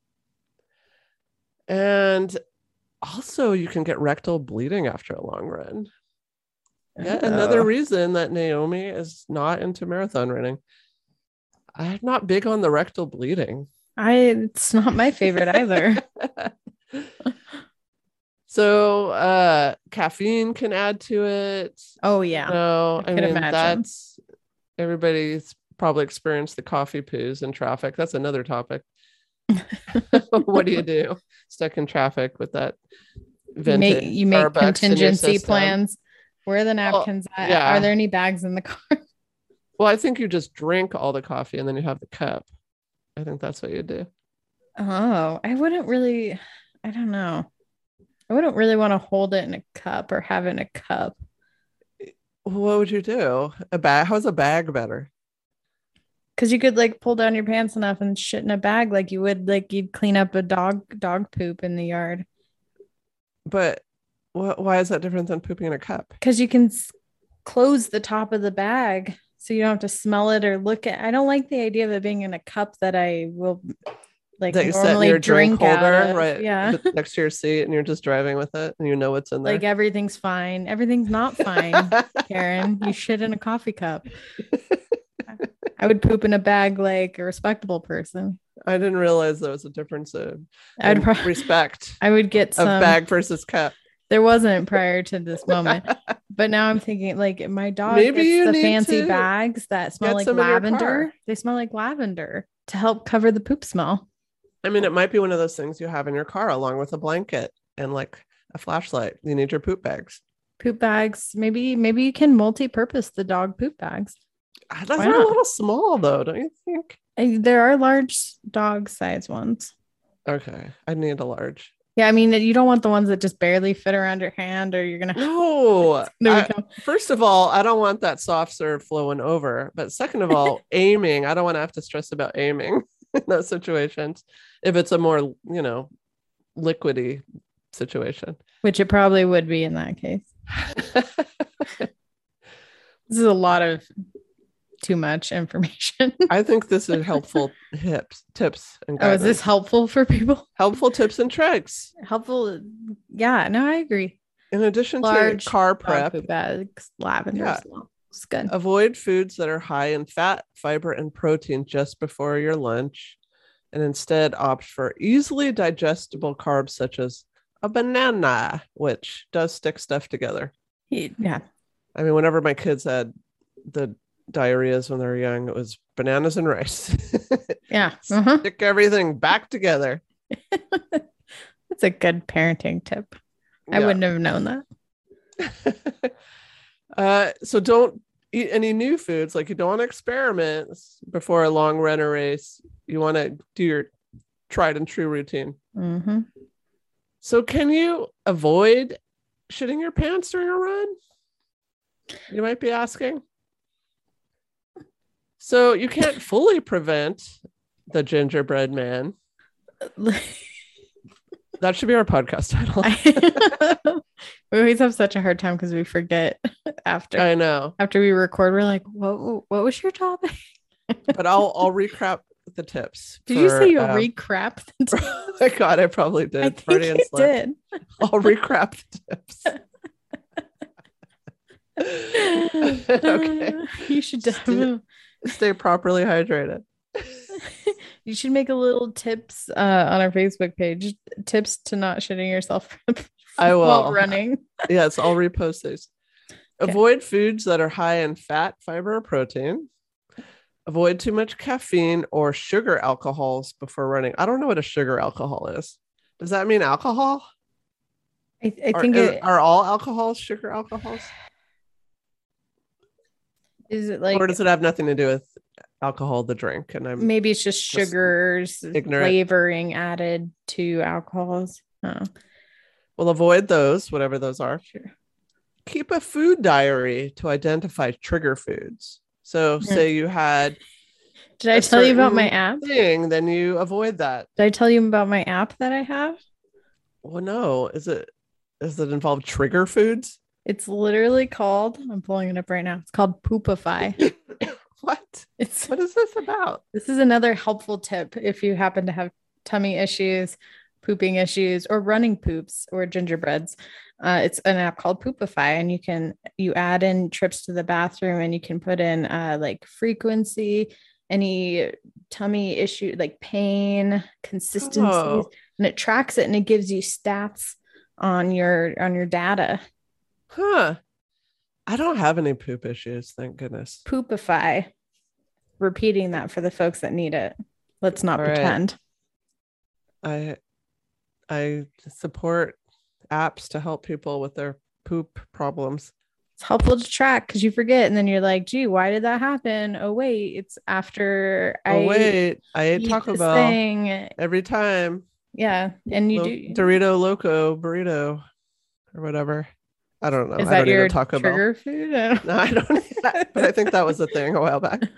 [SPEAKER 2] And also you can get rectal bleeding after a long run. Yet another
[SPEAKER 1] Oh.
[SPEAKER 2] reason that Naomi is not into marathon running. I'm not big on the rectal bleeding.
[SPEAKER 1] I it's not my favorite either.
[SPEAKER 2] So uh caffeine can add to it.
[SPEAKER 1] Oh yeah.
[SPEAKER 2] No,
[SPEAKER 1] I
[SPEAKER 2] I,
[SPEAKER 1] could
[SPEAKER 2] mean
[SPEAKER 1] imagine.
[SPEAKER 2] that's, everybody's probably experienced the coffee poos in traffic. That's another topic. What do you do stuck in traffic with that
[SPEAKER 1] You
[SPEAKER 2] vintage
[SPEAKER 1] make you make
[SPEAKER 2] Starbucks in your
[SPEAKER 1] contingency
[SPEAKER 2] system?
[SPEAKER 1] plans. Where are the napkins at?
[SPEAKER 2] yeah.
[SPEAKER 1] Are there any bags in the car?
[SPEAKER 2] Well, I think you just drink all the coffee and then you have the cup. I think that's what you do.
[SPEAKER 1] Oh, I wouldn't really, I don't know. I wouldn't really want to hold it in a cup or have it in a cup.
[SPEAKER 2] What would you do? A bag? How's a bag better?
[SPEAKER 1] Because you could like pull down your pants enough and shit in a bag like you would like you'd clean up a dog dog poop in the yard.
[SPEAKER 2] But wh- why is that different than pooping in a cup?
[SPEAKER 1] Because you can s- close the top of the bag so you don't have to smell it or look at. I don't like the idea of it being in a cup that I will like
[SPEAKER 2] That you set in
[SPEAKER 1] normally
[SPEAKER 2] your drink,
[SPEAKER 1] drink out
[SPEAKER 2] holder,
[SPEAKER 1] of.
[SPEAKER 2] right?
[SPEAKER 1] Yeah.
[SPEAKER 2] Next to your seat, and you're just driving with it, and you know what's in there.
[SPEAKER 1] Like everything's fine. Everything's not fine, Karen. You shit in a coffee cup. I would poop in a bag like a respectable person.
[SPEAKER 2] I didn't realize there was a difference of
[SPEAKER 1] I'd
[SPEAKER 2] in
[SPEAKER 1] pro-
[SPEAKER 2] respect
[SPEAKER 1] I would get
[SPEAKER 2] of
[SPEAKER 1] some
[SPEAKER 2] bag versus cup.
[SPEAKER 1] There wasn't prior to this moment, but now I'm thinking like my dog
[SPEAKER 2] Maybe you
[SPEAKER 1] gets the
[SPEAKER 2] need
[SPEAKER 1] fancy
[SPEAKER 2] to
[SPEAKER 1] bags that smell
[SPEAKER 2] get
[SPEAKER 1] like
[SPEAKER 2] some in your car.
[SPEAKER 1] lavender. They smell like lavender to help cover the poop smell.
[SPEAKER 2] I mean, it might be one of those things you have in your car along with a blanket and like a flashlight. You need your poop bags.
[SPEAKER 1] Poop bags. Maybe maybe you can multi-purpose the dog poop bags.
[SPEAKER 2] Ah, Those
[SPEAKER 1] Why
[SPEAKER 2] are
[SPEAKER 1] not?
[SPEAKER 2] a little small though, don't you think?
[SPEAKER 1] And there are large dog size ones.
[SPEAKER 2] Okay, I need a large.
[SPEAKER 1] Yeah, I mean you don't want the ones that just barely fit around your hand, or you're gonna.
[SPEAKER 2] No.
[SPEAKER 1] There we
[SPEAKER 2] I-
[SPEAKER 1] go.
[SPEAKER 2] first of all, I don't want that soft serve flowing over. But second of all, aiming, I don't want to have to stress about aiming in those situations. If it's a more, you know, liquidy situation.
[SPEAKER 1] Which it probably would be in that case. This is a lot of too much information.
[SPEAKER 2] I think this is helpful tips, tips and
[SPEAKER 1] Oh, is this
[SPEAKER 2] guidance.
[SPEAKER 1] helpful for people?
[SPEAKER 2] helpful tips and tricks.
[SPEAKER 1] Helpful. Yeah, no, I agree.
[SPEAKER 2] In addition
[SPEAKER 1] Large
[SPEAKER 2] to car
[SPEAKER 1] Dog
[SPEAKER 2] prep,
[SPEAKER 1] poop bags, lavender.
[SPEAKER 2] Yeah.
[SPEAKER 1] It's good.
[SPEAKER 2] avoid foods that are high in fat, fiber, and protein just before your lunch, and instead opt for easily digestible carbs such as a banana, which does stick stuff together.
[SPEAKER 1] Yeah.
[SPEAKER 2] I mean, whenever my kids had the diarrheas when they were young, it was bananas and rice.
[SPEAKER 1] Yeah. Uh-huh.
[SPEAKER 2] Stick everything back together.
[SPEAKER 1] That's a good parenting tip. I
[SPEAKER 2] Yeah.
[SPEAKER 1] wouldn't have known that.
[SPEAKER 2] uh, so don't eat any new foods. Like you don't want to experiment before a long run or race. You want to do your tried and true routine.
[SPEAKER 1] Mm-hmm.
[SPEAKER 2] So can you avoid shitting your pants during a run? You might be asking. So you can't fully prevent the gingerbread man. That should be our podcast title.
[SPEAKER 1] We always have such a hard time because we forget after.
[SPEAKER 2] I know.
[SPEAKER 1] After we record, we're like, "What? What was your topic?"
[SPEAKER 2] But I'll I'll recap the tips.
[SPEAKER 1] Did
[SPEAKER 2] for,
[SPEAKER 1] you say you
[SPEAKER 2] um,
[SPEAKER 1] recrap?
[SPEAKER 2] Oh my God, I probably did.
[SPEAKER 1] I think you did.
[SPEAKER 2] I'll recap the tips. Okay.
[SPEAKER 1] Uh, you should definitely
[SPEAKER 2] stay properly hydrated.
[SPEAKER 1] You should make a little tips uh, on our Facebook page. Tips to not shitting yourself
[SPEAKER 2] I will.
[SPEAKER 1] while running.
[SPEAKER 2] Yes, I'll repost these. Okay. Avoid foods that are high in fat, fiber, or protein. Avoid too much caffeine or sugar alcohols before running. I don't know what a sugar alcohol is. Does that mean alcohol?
[SPEAKER 1] I, I
[SPEAKER 2] are,
[SPEAKER 1] think it,
[SPEAKER 2] are all alcohols sugar alcohols?
[SPEAKER 1] Is it like,
[SPEAKER 2] or does it have nothing to do with alcohol, the drink? And I'm
[SPEAKER 1] maybe it's just sugars,
[SPEAKER 2] ignorant.
[SPEAKER 1] Flavoring added to alcohols. Oh.
[SPEAKER 2] Well, avoid those, whatever those are.
[SPEAKER 1] Sure.
[SPEAKER 2] Keep a food diary to identify trigger foods. So, mm-hmm. say you had.
[SPEAKER 1] Did I tell you about my app?
[SPEAKER 2] Thing, then you avoid that.
[SPEAKER 1] Did I tell you about my app that I have?
[SPEAKER 2] Well, no. Is it? Does it involve trigger foods?
[SPEAKER 1] It's literally called, I'm pulling it up right now. It's called Poopify.
[SPEAKER 2] What?
[SPEAKER 1] It's
[SPEAKER 2] what is this about?
[SPEAKER 1] This is another helpful tip if you happen to have tummy issues, pooping issues, or running poops or gingerbreads. Uh, it's an app called Poopify, and you can you add in trips to the bathroom, and you can put in uh, like frequency, any tummy issue, like pain, consistency, oh. and it tracks it and it gives you stats on your on your data.
[SPEAKER 2] Huh. I don't have any poop issues, thank goodness.
[SPEAKER 1] Poopify. Repeating that for the folks that need it. Let's not All pretend.
[SPEAKER 2] Right. I I support apps to help people with their poop problems.
[SPEAKER 1] It's helpful to track because you forget, and then you're like, "Gee, why did that happen? Oh wait, it's after
[SPEAKER 2] I oh wait, I ate Taco Bell thing. Every time."
[SPEAKER 1] Yeah, and you
[SPEAKER 2] Lo-
[SPEAKER 1] do
[SPEAKER 2] Dorito Loco burrito or whatever. I don't know.
[SPEAKER 1] Is
[SPEAKER 2] I
[SPEAKER 1] that
[SPEAKER 2] don't
[SPEAKER 1] your
[SPEAKER 2] eat a Taco
[SPEAKER 1] trigger
[SPEAKER 2] Bell.
[SPEAKER 1] food? I don't...
[SPEAKER 2] No, I don't eat that, but I think that was a thing a while back.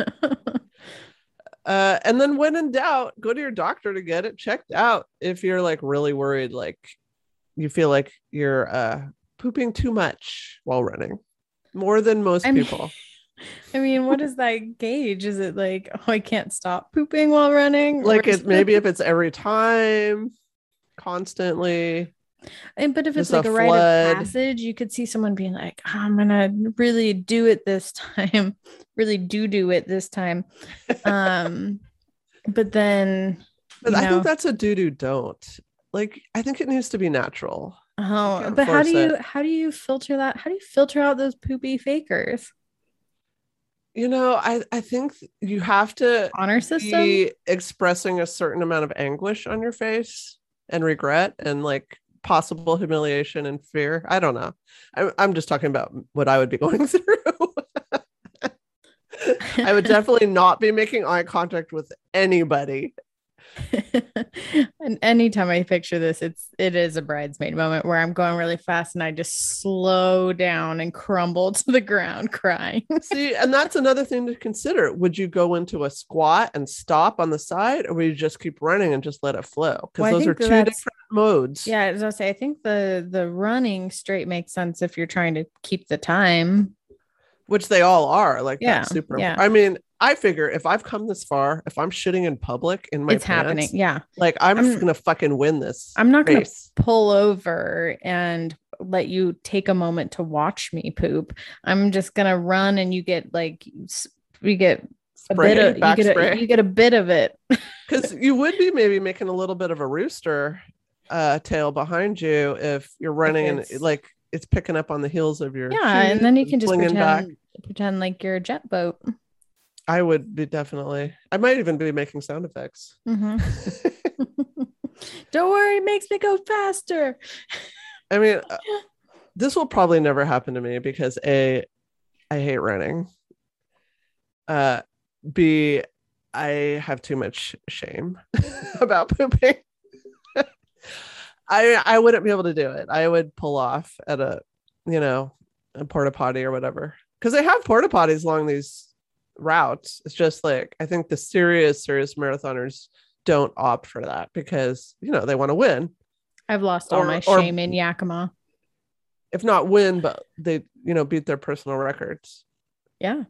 [SPEAKER 2] Uh, and then when in doubt, go to your doctor to get it checked out. If you're like really worried, like you feel like you're uh, pooping too much while running, more than most
[SPEAKER 1] I mean,
[SPEAKER 2] people.
[SPEAKER 1] I mean, what is that gauge? Is it like, oh, I can't stop pooping while running?
[SPEAKER 2] Like it, maybe if it's every time, constantly.
[SPEAKER 1] And but if it's like a, a rite of passage, you could see someone being like, oh, I'm gonna really do it this time, really do do it this time. Um, but then,
[SPEAKER 2] but I
[SPEAKER 1] know,
[SPEAKER 2] think that's a do do don't. Like, I think it needs to be natural.
[SPEAKER 1] Oh, but how do you it. how do you filter that? How do you filter out those poopy fakers?
[SPEAKER 2] You know, I I think you have to
[SPEAKER 1] honor system
[SPEAKER 2] be expressing a certain amount of anguish on your face and regret and like possible humiliation and fear. I don't know. I'm, I'm just talking about what I would be going through. I would definitely not be making eye contact with anybody.
[SPEAKER 1] And anytime I picture this, it's it is a bridesmaid moment where I'm going really fast and I just slow down and crumble to the ground crying.
[SPEAKER 2] See, and that's another thing to consider. Would you go into a squat and stop on the side, or would you just keep running and just let it flow? Because well, those are two different modes.
[SPEAKER 1] Yeah, as I say, I think the the running straight makes sense if you're trying to keep the time.
[SPEAKER 2] Which they all are. Like,
[SPEAKER 1] yeah,
[SPEAKER 2] that's super.
[SPEAKER 1] Yeah.
[SPEAKER 2] I mean, I figure if I've come this far, if I'm shitting in public in my
[SPEAKER 1] it's
[SPEAKER 2] pants,
[SPEAKER 1] happening. Yeah.
[SPEAKER 2] Like I'm, I'm gonna fucking win this.
[SPEAKER 1] I'm not gonna pull over and let you take a moment to watch me poop. I'm just gonna run and you get like you get a
[SPEAKER 2] spray,
[SPEAKER 1] bit of you get
[SPEAKER 2] spray.
[SPEAKER 1] a, you get a bit of it.
[SPEAKER 2] Because you would be maybe making a little bit of a rooster uh tail behind you if you're running and it, like it's picking up on the heels of your
[SPEAKER 1] yeah, and then you can just pretend
[SPEAKER 2] back.
[SPEAKER 1] pretend like you're a jet boat.
[SPEAKER 2] I would be definitely. I might even be making sound effects.
[SPEAKER 1] Mm-hmm. Don't worry, it makes me go faster.
[SPEAKER 2] I mean, uh, this will probably never happen to me because A, I hate running. Uh, B, I have too much shame about pooping. I I wouldn't be able to do it. I would pull off at a, you know, a porta potty or whatever. Because they have porta potties along these routes. It's just like, I think the serious, serious marathoners don't opt for that because, you know, they want to win.
[SPEAKER 1] I've lost all
[SPEAKER 2] Or-
[SPEAKER 1] my
[SPEAKER 2] or-
[SPEAKER 1] shame in Yakima.
[SPEAKER 2] If not win, but they, you know, beat their personal records.
[SPEAKER 1] Yeah.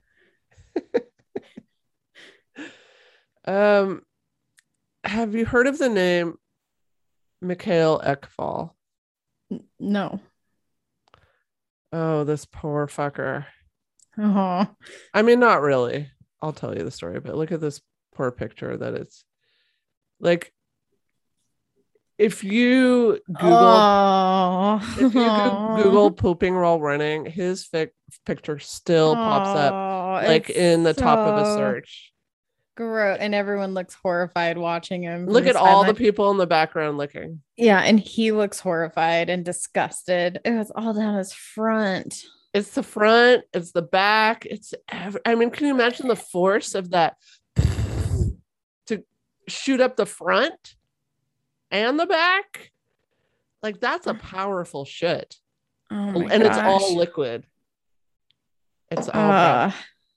[SPEAKER 2] Um, have you heard of the name Mikhail Ekval?
[SPEAKER 1] N- No.
[SPEAKER 2] Oh, this poor fucker.
[SPEAKER 1] Oh.
[SPEAKER 2] I mean, not really. I'll tell you the story, but look at this poor picture that it's like, if you Google,
[SPEAKER 1] Oh.
[SPEAKER 2] if you go- Google pooping while running, his fic- picture still pops up
[SPEAKER 1] Oh,
[SPEAKER 2] like
[SPEAKER 1] it's
[SPEAKER 2] in the top of a
[SPEAKER 1] so
[SPEAKER 2] search.
[SPEAKER 1] gross. And everyone looks horrified watching him. from
[SPEAKER 2] Look
[SPEAKER 1] the
[SPEAKER 2] at all the
[SPEAKER 1] sideline.
[SPEAKER 2] people in the background looking.
[SPEAKER 1] Yeah, and he looks horrified and disgusted. It was all down his front.
[SPEAKER 2] It's the front, it's the back, it's ev- I mean, can you imagine the force of that to shoot up the front and the back? Like, that's a powerful shit.
[SPEAKER 1] Oh my
[SPEAKER 2] And it's all
[SPEAKER 1] gosh.
[SPEAKER 2] liquid. It's all
[SPEAKER 1] Uh,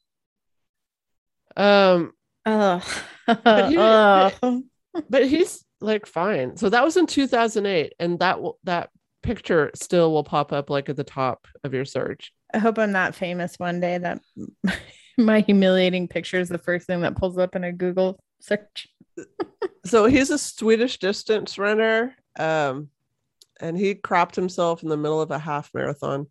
[SPEAKER 2] bad. Um
[SPEAKER 1] ugh.
[SPEAKER 2] But he-
[SPEAKER 1] Ugh.
[SPEAKER 2] but he's like fine. So that was in two thousand eight, and that will that picture still will pop up like at the top of your search.
[SPEAKER 1] I hope I'm not famous one day that my humiliating picture is the first thing that pulls up in a Google search.
[SPEAKER 2] So he's a Swedish distance runner, um, and he cropped himself in the middle of a half marathon.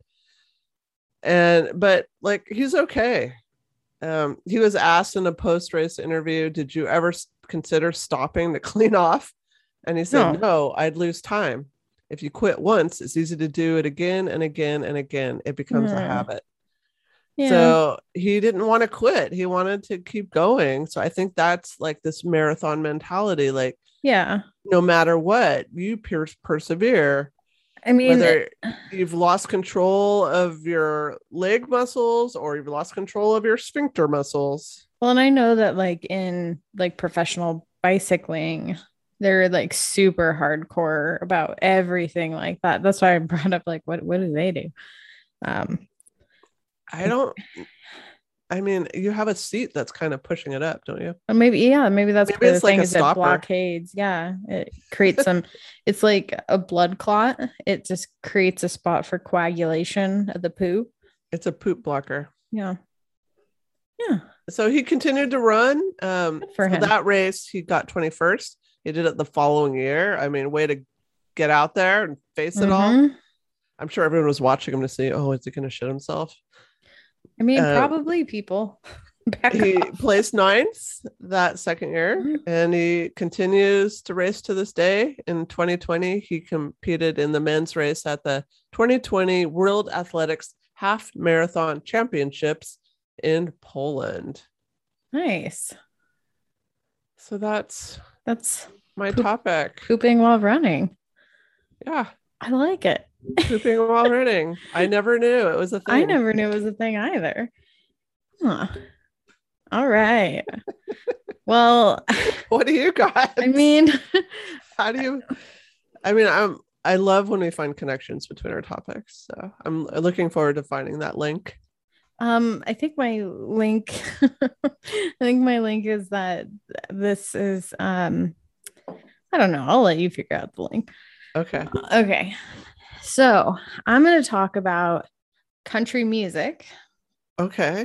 [SPEAKER 2] And but like, he's okay. Um, he was asked in a post-race interview, "Did you ever s- consider stopping to clean off?" And he said,
[SPEAKER 1] No.
[SPEAKER 2] "No, I'd lose time. If you quit once, it's easy to do it again and again and again. It becomes a
[SPEAKER 1] Hmm.
[SPEAKER 2] habit."
[SPEAKER 1] Yeah.
[SPEAKER 2] So he didn't want to quit. He wanted to keep going. So I think that's like this marathon mentality. Like,
[SPEAKER 1] yeah.
[SPEAKER 2] no matter what, you per- persevere.
[SPEAKER 1] I mean,
[SPEAKER 2] Whether you've lost control of your leg muscles or you've lost control of your sphincter muscles.
[SPEAKER 1] well, and I know that like in like professional bicycling, they're like super hardcore about everything like that. That's why I brought up like what what do they do? Um,
[SPEAKER 2] I don't, I mean, you have a seat that's kind of pushing it up, don't you?
[SPEAKER 1] Or maybe, yeah, maybe that's
[SPEAKER 2] Maybe
[SPEAKER 1] part of
[SPEAKER 2] it's
[SPEAKER 1] the
[SPEAKER 2] like
[SPEAKER 1] thing
[SPEAKER 2] a
[SPEAKER 1] is it
[SPEAKER 2] stopper.
[SPEAKER 1] blockades. Yeah, it creates some. It's like a blood clot. It just creates a spot for coagulation of the poo.
[SPEAKER 2] It's a poop blocker.
[SPEAKER 1] Yeah, yeah,
[SPEAKER 2] So he continued to run. Um,
[SPEAKER 1] Good for
[SPEAKER 2] for
[SPEAKER 1] him.
[SPEAKER 2] that race, he got twenty-first. He did it the following year. I mean, way to get out there and face it all.
[SPEAKER 1] Mhm.
[SPEAKER 2] I'm sure everyone was watching him to see, oh, is he going to shit himself?
[SPEAKER 1] I mean,
[SPEAKER 2] Uh,
[SPEAKER 1] probably people. Back
[SPEAKER 2] He
[SPEAKER 1] off.
[SPEAKER 2] placed ninth that second year,
[SPEAKER 1] Mhm.
[SPEAKER 2] and he continues to race to this day. In twenty twenty, he competed in the men's race at the twenty twenty World Athletics Half Marathon Championships in Poland.
[SPEAKER 1] Nice.
[SPEAKER 2] So that's
[SPEAKER 1] That's
[SPEAKER 2] my
[SPEAKER 1] Poop-
[SPEAKER 2] topic.
[SPEAKER 1] pooping while running.
[SPEAKER 2] Yeah,
[SPEAKER 1] I like it.
[SPEAKER 2] pooping while running. I never knew it was a thing.
[SPEAKER 1] I never knew it was a thing either. Huh. All right. Well,
[SPEAKER 2] What do you got?
[SPEAKER 1] I mean,
[SPEAKER 2] How do you? I mean, I'm. I love when we find connections between our topics. So I'm looking forward to finding that link.
[SPEAKER 1] um, I think my link, I think my link is that this is um, I don't know. I'll let you figure out the link.
[SPEAKER 2] Okay.
[SPEAKER 1] Okay. So I'm going to talk about country music
[SPEAKER 2] Okay.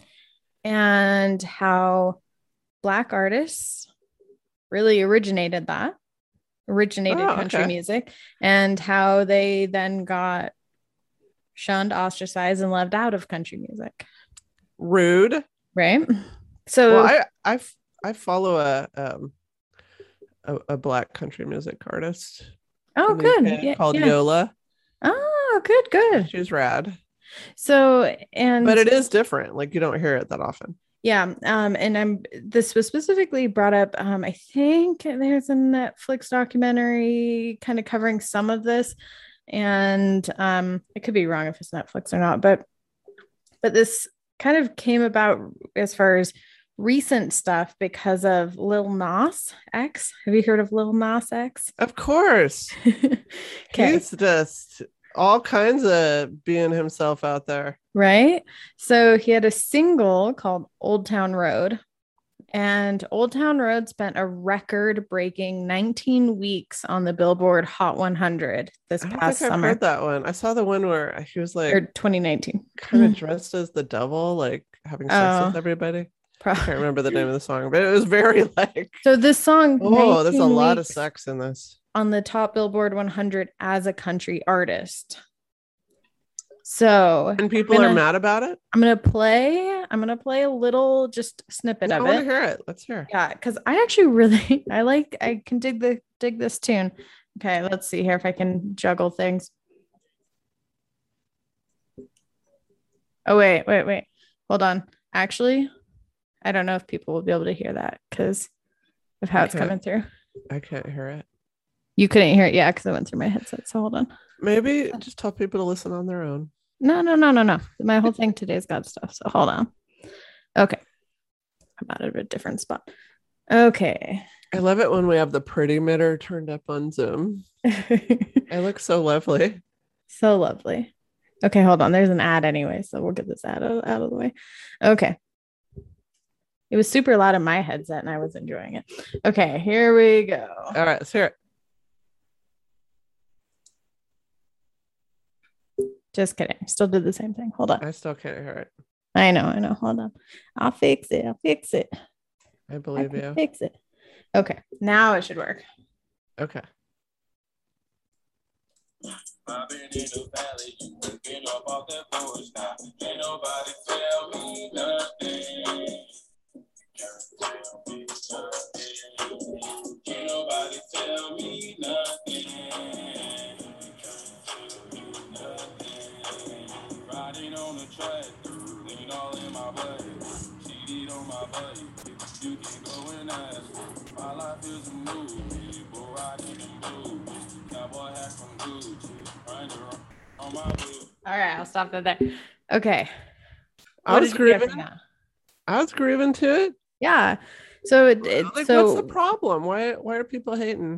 [SPEAKER 1] and how Black artists really originated that, originated
[SPEAKER 2] Oh,
[SPEAKER 1] country
[SPEAKER 2] okay.
[SPEAKER 1] music, and how they then got shunned, ostracized, and left out of country music.
[SPEAKER 2] Rude.
[SPEAKER 1] Right. So,
[SPEAKER 2] Well, I I f- I follow a um a, a black country music artist
[SPEAKER 1] oh,
[SPEAKER 2] in the
[SPEAKER 1] good.
[SPEAKER 2] U K
[SPEAKER 1] Yeah,
[SPEAKER 2] called
[SPEAKER 1] yeah.
[SPEAKER 2] Yola.
[SPEAKER 1] Oh, good, good.
[SPEAKER 2] She's rad,
[SPEAKER 1] So, and
[SPEAKER 2] but it is different. Like, you don't hear it that often.
[SPEAKER 1] yeah, um, and I'm this was specifically brought up. Um, I think there's a Netflix documentary kind of covering some of this, and um, I could be wrong if it's Netflix or not, but but this kind of came about as far as recent stuff because of Lil Nas X. Have you heard of Lil Nas X?
[SPEAKER 2] Of course. Okay. He's just all kinds of being himself out there.
[SPEAKER 1] Right. So he had a single called Old Town Road. And Old Town Road spent a record-breaking nineteen weeks on the Billboard Hot one hundred this
[SPEAKER 2] I don't
[SPEAKER 1] past
[SPEAKER 2] think
[SPEAKER 1] summer.
[SPEAKER 2] I've heard that one. I saw the one where he was like,
[SPEAKER 1] or twenty nineteen,
[SPEAKER 2] kind of dressed as the devil, like having sex
[SPEAKER 1] Oh.
[SPEAKER 2] with everybody.
[SPEAKER 1] Pro-
[SPEAKER 2] I can't remember the name of the song, but it was very like.
[SPEAKER 1] So this song,
[SPEAKER 2] Oh, there's a lot of
[SPEAKER 1] weeks
[SPEAKER 2] sex in this.
[SPEAKER 1] on the top Billboard one hundred as a country artist. So
[SPEAKER 2] And people
[SPEAKER 1] gonna,
[SPEAKER 2] are mad about it.
[SPEAKER 1] I'm gonna play. I'm gonna play a little just snippet
[SPEAKER 2] No,
[SPEAKER 1] of
[SPEAKER 2] I want
[SPEAKER 1] it.
[SPEAKER 2] to hear it. Let's hear.
[SPEAKER 1] Yeah, because I actually really I like I can dig the dig this tune. Okay, let's see here if I can juggle things. Oh wait, wait, wait. Hold on. Actually, I don't know if people will be able to hear that because of how it's
[SPEAKER 2] Okay.
[SPEAKER 1] coming through.
[SPEAKER 2] I can't hear it.
[SPEAKER 1] You couldn't hear it, yeah, because I went through my headset. So hold on.
[SPEAKER 2] Maybe just tell people to listen on their own.
[SPEAKER 1] No, no, no, no, no. My whole thing today's got stuff. So hold on. Okay. I'm out of a different spot. Okay.
[SPEAKER 2] I love it when we have the pretty mitter turned up on Zoom. I look so lovely.
[SPEAKER 1] So lovely. Okay, hold on. There's an ad anyway, so we'll get this ad out, out of the way. Okay. It was super loud in my headset and I was enjoying it. Okay, here we go.
[SPEAKER 2] All right, let's hear it.
[SPEAKER 1] Just kidding. Still did the same thing. Hold on.
[SPEAKER 2] I still can't hear it.
[SPEAKER 1] I know, I know. Hold on. I'll fix it. I'll fix it.
[SPEAKER 2] I believe
[SPEAKER 1] I can
[SPEAKER 2] you.
[SPEAKER 1] fix it. Okay, now it should work.
[SPEAKER 2] Okay.
[SPEAKER 3] I've been in the valley, you ain't been up off that porch now. Ain't nobody tell me nothing. Can't tell me nothing. Can't nobody tell me nothing. Can't tell me nothing. Riding on the track, lean all in my buddy. Cheated on my buddy. You can go and ask. My life is a movie, but riding in blues. Cowboy hat from Gucci. On my boot.
[SPEAKER 1] All right, I'll stop that there. Okay.
[SPEAKER 2] I
[SPEAKER 1] What
[SPEAKER 2] was
[SPEAKER 1] did you get
[SPEAKER 2] grooving.
[SPEAKER 1] from that?
[SPEAKER 2] I was grooving to it.
[SPEAKER 1] Yeah. So it, it
[SPEAKER 2] Like,
[SPEAKER 1] so
[SPEAKER 2] what's the problem? Why why are people hating?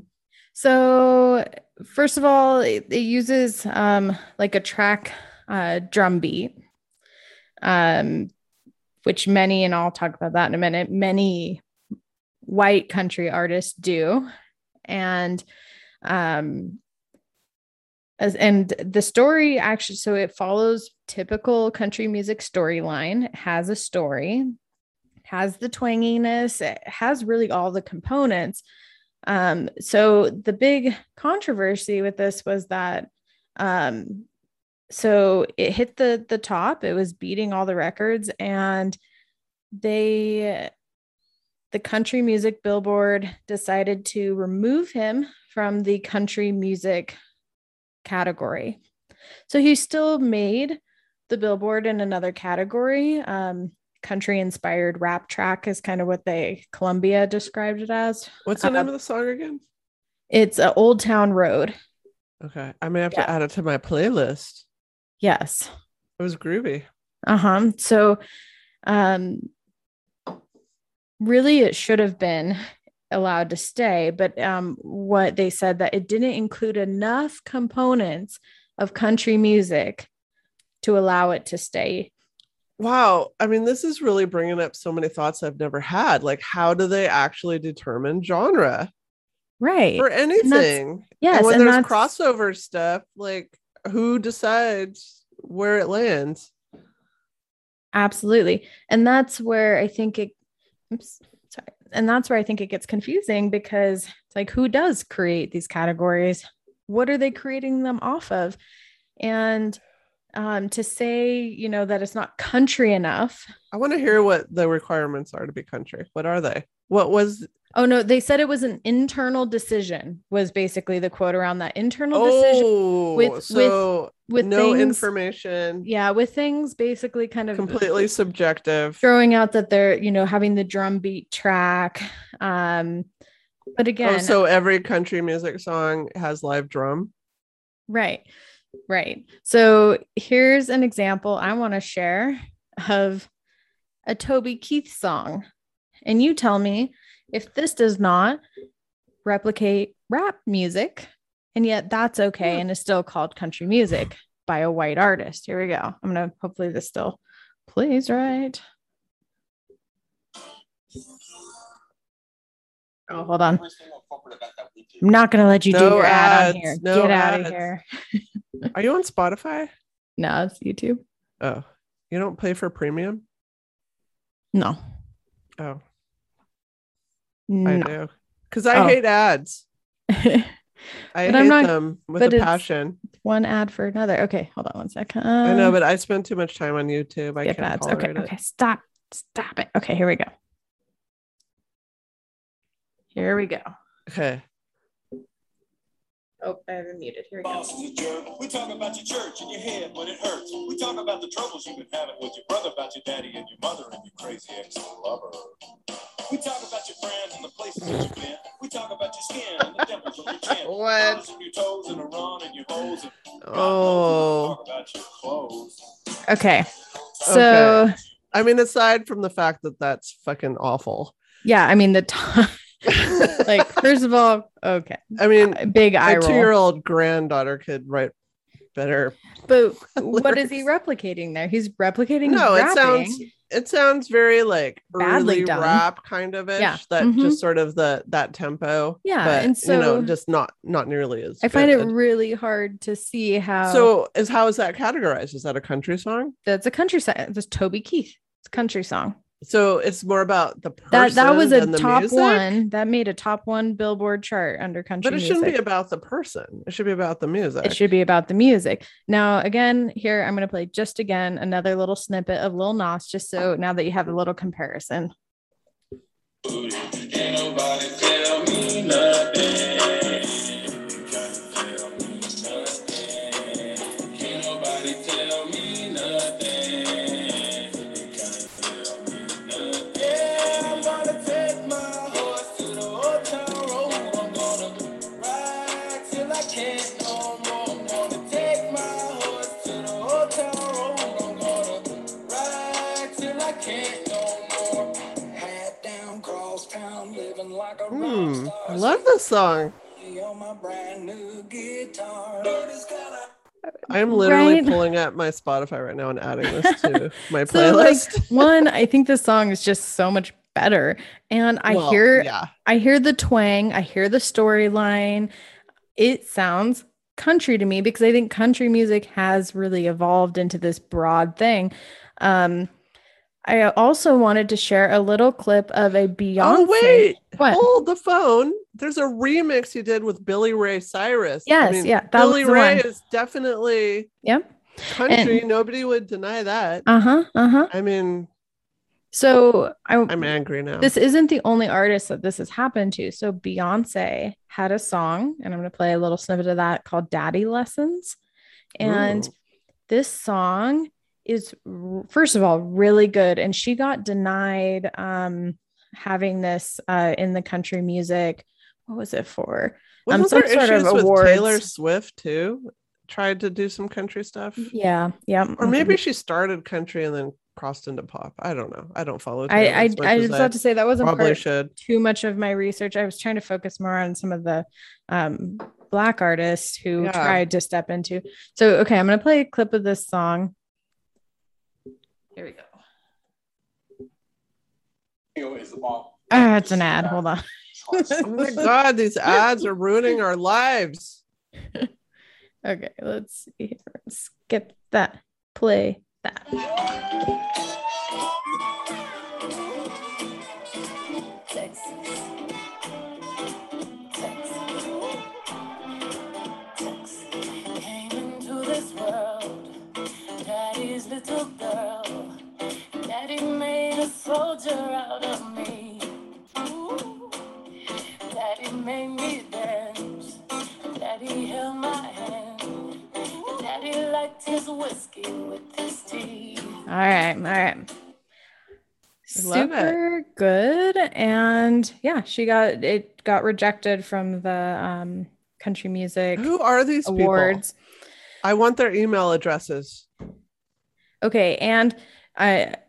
[SPEAKER 1] So first of all, it, it uses um, like a track uh, drum beat, um, which many, and I'll talk about that in a minute, many white country artists do. And um, as, and the story actually, so it follows typical country music storyline. It has a story, has the twanginess, it has really all the components. Um, so the big controversy with this was that, um, so it hit the, the top, it was beating all the records, and they, the country music Billboard decided to remove him from the country music category. So he still made the Billboard in another category. Um, country inspired rap track is kind of what they Columbia described it as.
[SPEAKER 2] What's the
[SPEAKER 1] Uh,
[SPEAKER 2] name of the song again?
[SPEAKER 1] It's a Old Town Road.
[SPEAKER 2] Okay. I may have
[SPEAKER 1] Yeah.
[SPEAKER 2] to add it to my playlist.
[SPEAKER 1] Yes.
[SPEAKER 2] It was groovy.
[SPEAKER 1] Uh-huh. So um really it should have been allowed to stay, but um what they said that it didn't include enough components of country music to allow it to stay.
[SPEAKER 2] Wow. I mean, this is really bringing up so many thoughts I've never had. Like, how do they actually determine genre
[SPEAKER 1] Right.
[SPEAKER 2] for anything?
[SPEAKER 1] Yes.
[SPEAKER 2] And when
[SPEAKER 1] and
[SPEAKER 2] there's
[SPEAKER 1] that's,
[SPEAKER 2] crossover stuff, like, who decides where it lands?
[SPEAKER 1] absolutely. And that's where I think it, oops, sorry. And that's where I think it gets confusing, because it's like, who does create these categories? What are they creating them off of? And um, to say, you know, that it's not country enough.
[SPEAKER 2] I want to hear what the requirements are to be country. What are they? What was?
[SPEAKER 1] Oh, no, they said it was an internal decision, was basically the quote around that internal
[SPEAKER 2] Oh,
[SPEAKER 1] decision with,
[SPEAKER 2] so
[SPEAKER 1] with
[SPEAKER 2] no
[SPEAKER 1] things,
[SPEAKER 2] information.
[SPEAKER 1] Yeah, with things basically kind of
[SPEAKER 2] Completely subjective.
[SPEAKER 1] throwing out that they're, you know, having the drum beat track. Um, but again,
[SPEAKER 2] Oh, so every country music song has live drum.
[SPEAKER 1] right, right. So here's an example I want to share of a Toby Keith song. And you tell me if this does not replicate rap music, and yet that's okay and is still called country music by a white artist. Here we go. I'm going to hopefully this still plays right. Oh, hold on. I'm not going to let you
[SPEAKER 2] No
[SPEAKER 1] do your ad
[SPEAKER 2] ads,
[SPEAKER 1] on here.
[SPEAKER 2] no
[SPEAKER 1] Get out
[SPEAKER 2] ads.
[SPEAKER 1] of here.
[SPEAKER 2] Are you on Spotify?
[SPEAKER 1] No, it's YouTube.
[SPEAKER 2] Oh, you don't pay for premium?
[SPEAKER 1] No.
[SPEAKER 2] Oh,
[SPEAKER 1] No.
[SPEAKER 2] I do. Because I
[SPEAKER 1] Oh.
[SPEAKER 2] hate ads. I
[SPEAKER 1] But
[SPEAKER 2] hate
[SPEAKER 1] I'm not-
[SPEAKER 2] them with
[SPEAKER 1] but
[SPEAKER 2] a
[SPEAKER 1] it's-
[SPEAKER 2] passion.
[SPEAKER 1] One ad for another. Okay, hold on one second.
[SPEAKER 2] I know,
[SPEAKER 1] Uh,
[SPEAKER 2] but I spend too much time on YouTube. I
[SPEAKER 1] skip
[SPEAKER 2] can't
[SPEAKER 1] ads. Okay,
[SPEAKER 2] tolerate it.
[SPEAKER 1] okay, stop. Stop it. Okay, here we go. Here we go.
[SPEAKER 2] Okay.
[SPEAKER 1] Oh, I have it muted. Here we go.
[SPEAKER 3] Boss is a jerk. We talk about your church and your head when it hurts. We talk about the troubles you've been having with your brother, about your daddy and your mother and your crazy ex-lover. We talk about your friends and the places that you've been. We talk about your skin and the dimples on your chin.
[SPEAKER 2] What?
[SPEAKER 3] Bars in your toes and a run in your hose. And God knows we
[SPEAKER 2] Oh.
[SPEAKER 3] talk about your clothes.
[SPEAKER 1] Okay. So,
[SPEAKER 2] Okay. I mean, aside from the fact that that's fucking awful.
[SPEAKER 1] yeah, I mean, the time, like, first of all, okay.
[SPEAKER 2] I mean,
[SPEAKER 1] Big eye
[SPEAKER 2] my
[SPEAKER 1] roll.
[SPEAKER 2] two-year-old granddaughter could write better.
[SPEAKER 1] But what is he replicating there? He's replicating
[SPEAKER 2] No, it
[SPEAKER 1] rapping.
[SPEAKER 2] sounds it sounds very like
[SPEAKER 1] Badly
[SPEAKER 2] early
[SPEAKER 1] done.
[SPEAKER 2] rap kind of ish.
[SPEAKER 1] Yeah.
[SPEAKER 2] That
[SPEAKER 1] Mhm.
[SPEAKER 2] just sort of the that tempo.
[SPEAKER 1] Yeah,
[SPEAKER 2] but,
[SPEAKER 1] and
[SPEAKER 2] you know,
[SPEAKER 1] so-
[SPEAKER 2] just not not nearly as.
[SPEAKER 1] I find it
[SPEAKER 2] good.
[SPEAKER 1] really hard to see how.
[SPEAKER 2] So is how is that categorized? Is that a country song?
[SPEAKER 1] that's a country song. That's Toby Keith. It's a country song.
[SPEAKER 2] So it's more about the person.
[SPEAKER 1] That that was a
[SPEAKER 2] than the
[SPEAKER 1] top
[SPEAKER 2] music?
[SPEAKER 1] one. That made a top one Billboard chart under country
[SPEAKER 2] But it
[SPEAKER 1] music.
[SPEAKER 2] shouldn't be about the person. It should be about the music.
[SPEAKER 1] It should be about the music. Now, again, here I'm going to play just again another little snippet of Lil Nas, just so now that you have a little comparison.
[SPEAKER 3] Can't nobody tell me nothing. Can't tell me nothing. Can't nobody tell me nothing. Can't tell me nothing. Yeah, I'm gonna take my horse to the old town road. I'm gonna ride till I can't no more. I'm gonna take my horse to the old town road. I'm gonna ride till I can't no more. Hat down, cross town, living like a rock
[SPEAKER 2] Hmm.
[SPEAKER 3] star.
[SPEAKER 2] I love this song.
[SPEAKER 3] On my brand new guitar. But it's kinda
[SPEAKER 2] I'm literally
[SPEAKER 1] Right?
[SPEAKER 2] pulling up my Spotify right now and adding this to my
[SPEAKER 1] So, like,
[SPEAKER 2] playlist.
[SPEAKER 1] one, I think this song is just so much better. And I
[SPEAKER 2] Well,
[SPEAKER 1] hear
[SPEAKER 2] yeah.
[SPEAKER 1] I hear the twang, I hear the storyline. It sounds country to me because I think country music has really evolved into this broad thing. Um, I also wanted to share a little clip of a Beyonce.
[SPEAKER 2] Oh wait,
[SPEAKER 1] What?
[SPEAKER 2] hold the phone. There's a remix he did with Billy Ray Cyrus.
[SPEAKER 1] Yes, yeah, that
[SPEAKER 2] Billy
[SPEAKER 1] was the
[SPEAKER 2] Ray
[SPEAKER 1] one.
[SPEAKER 2] is definitely
[SPEAKER 1] Yep.
[SPEAKER 2] country.
[SPEAKER 1] And-
[SPEAKER 2] Nobody would deny that.
[SPEAKER 1] Uh-huh. Uh-huh.
[SPEAKER 2] I mean,
[SPEAKER 1] So I
[SPEAKER 2] I'm angry now.
[SPEAKER 1] this isn't the only artist that this has happened to. So Beyonce had a song, and I'm going to play a little snippet of that called Daddy Lessons. And
[SPEAKER 2] Ooh.
[SPEAKER 1] this song is, r- first of all, really good. And she got denied um, having this uh, in the country music. What was it for? um,
[SPEAKER 2] Wasn't
[SPEAKER 1] some
[SPEAKER 2] there
[SPEAKER 1] sort of
[SPEAKER 2] issues with
[SPEAKER 1] awards.
[SPEAKER 2] Taylor Swift too? Tried to do some country stuff,
[SPEAKER 1] Yeah. Yeah.
[SPEAKER 2] or maybe she started country and then crossed into pop. I don't know. I don't follow.
[SPEAKER 1] I,
[SPEAKER 2] Taylor
[SPEAKER 1] I,
[SPEAKER 2] as much
[SPEAKER 1] I
[SPEAKER 2] as
[SPEAKER 1] was about to say that wasn't
[SPEAKER 2] probably
[SPEAKER 1] part,
[SPEAKER 2] should.
[SPEAKER 1] too much of my research. I was trying to focus more on some of the um, Black artists who
[SPEAKER 2] Yeah.
[SPEAKER 1] tried to step into. So, okay, I'm going to play a clip of this song. Here we go.
[SPEAKER 3] is the ball.
[SPEAKER 1] Ah, it's an ad. Hold on.
[SPEAKER 2] Oh my god, these ads are ruining our lives.
[SPEAKER 1] Okay, let's see here. Skip that. Play that.
[SPEAKER 4] Texas. Texas. Texas. Came into this world, Daddy's little girl. Daddy made a soldier out of me. Ooh. Daddy made me dance. Daddy held my hand. Daddy liked his whiskey with his tea.
[SPEAKER 1] All right. All right.
[SPEAKER 2] I love it.
[SPEAKER 1] Super good. And yeah, she got it got rejected from the um, country music
[SPEAKER 2] Who are these
[SPEAKER 1] awards.
[SPEAKER 2] people? I want their email addresses.
[SPEAKER 1] Okay, and I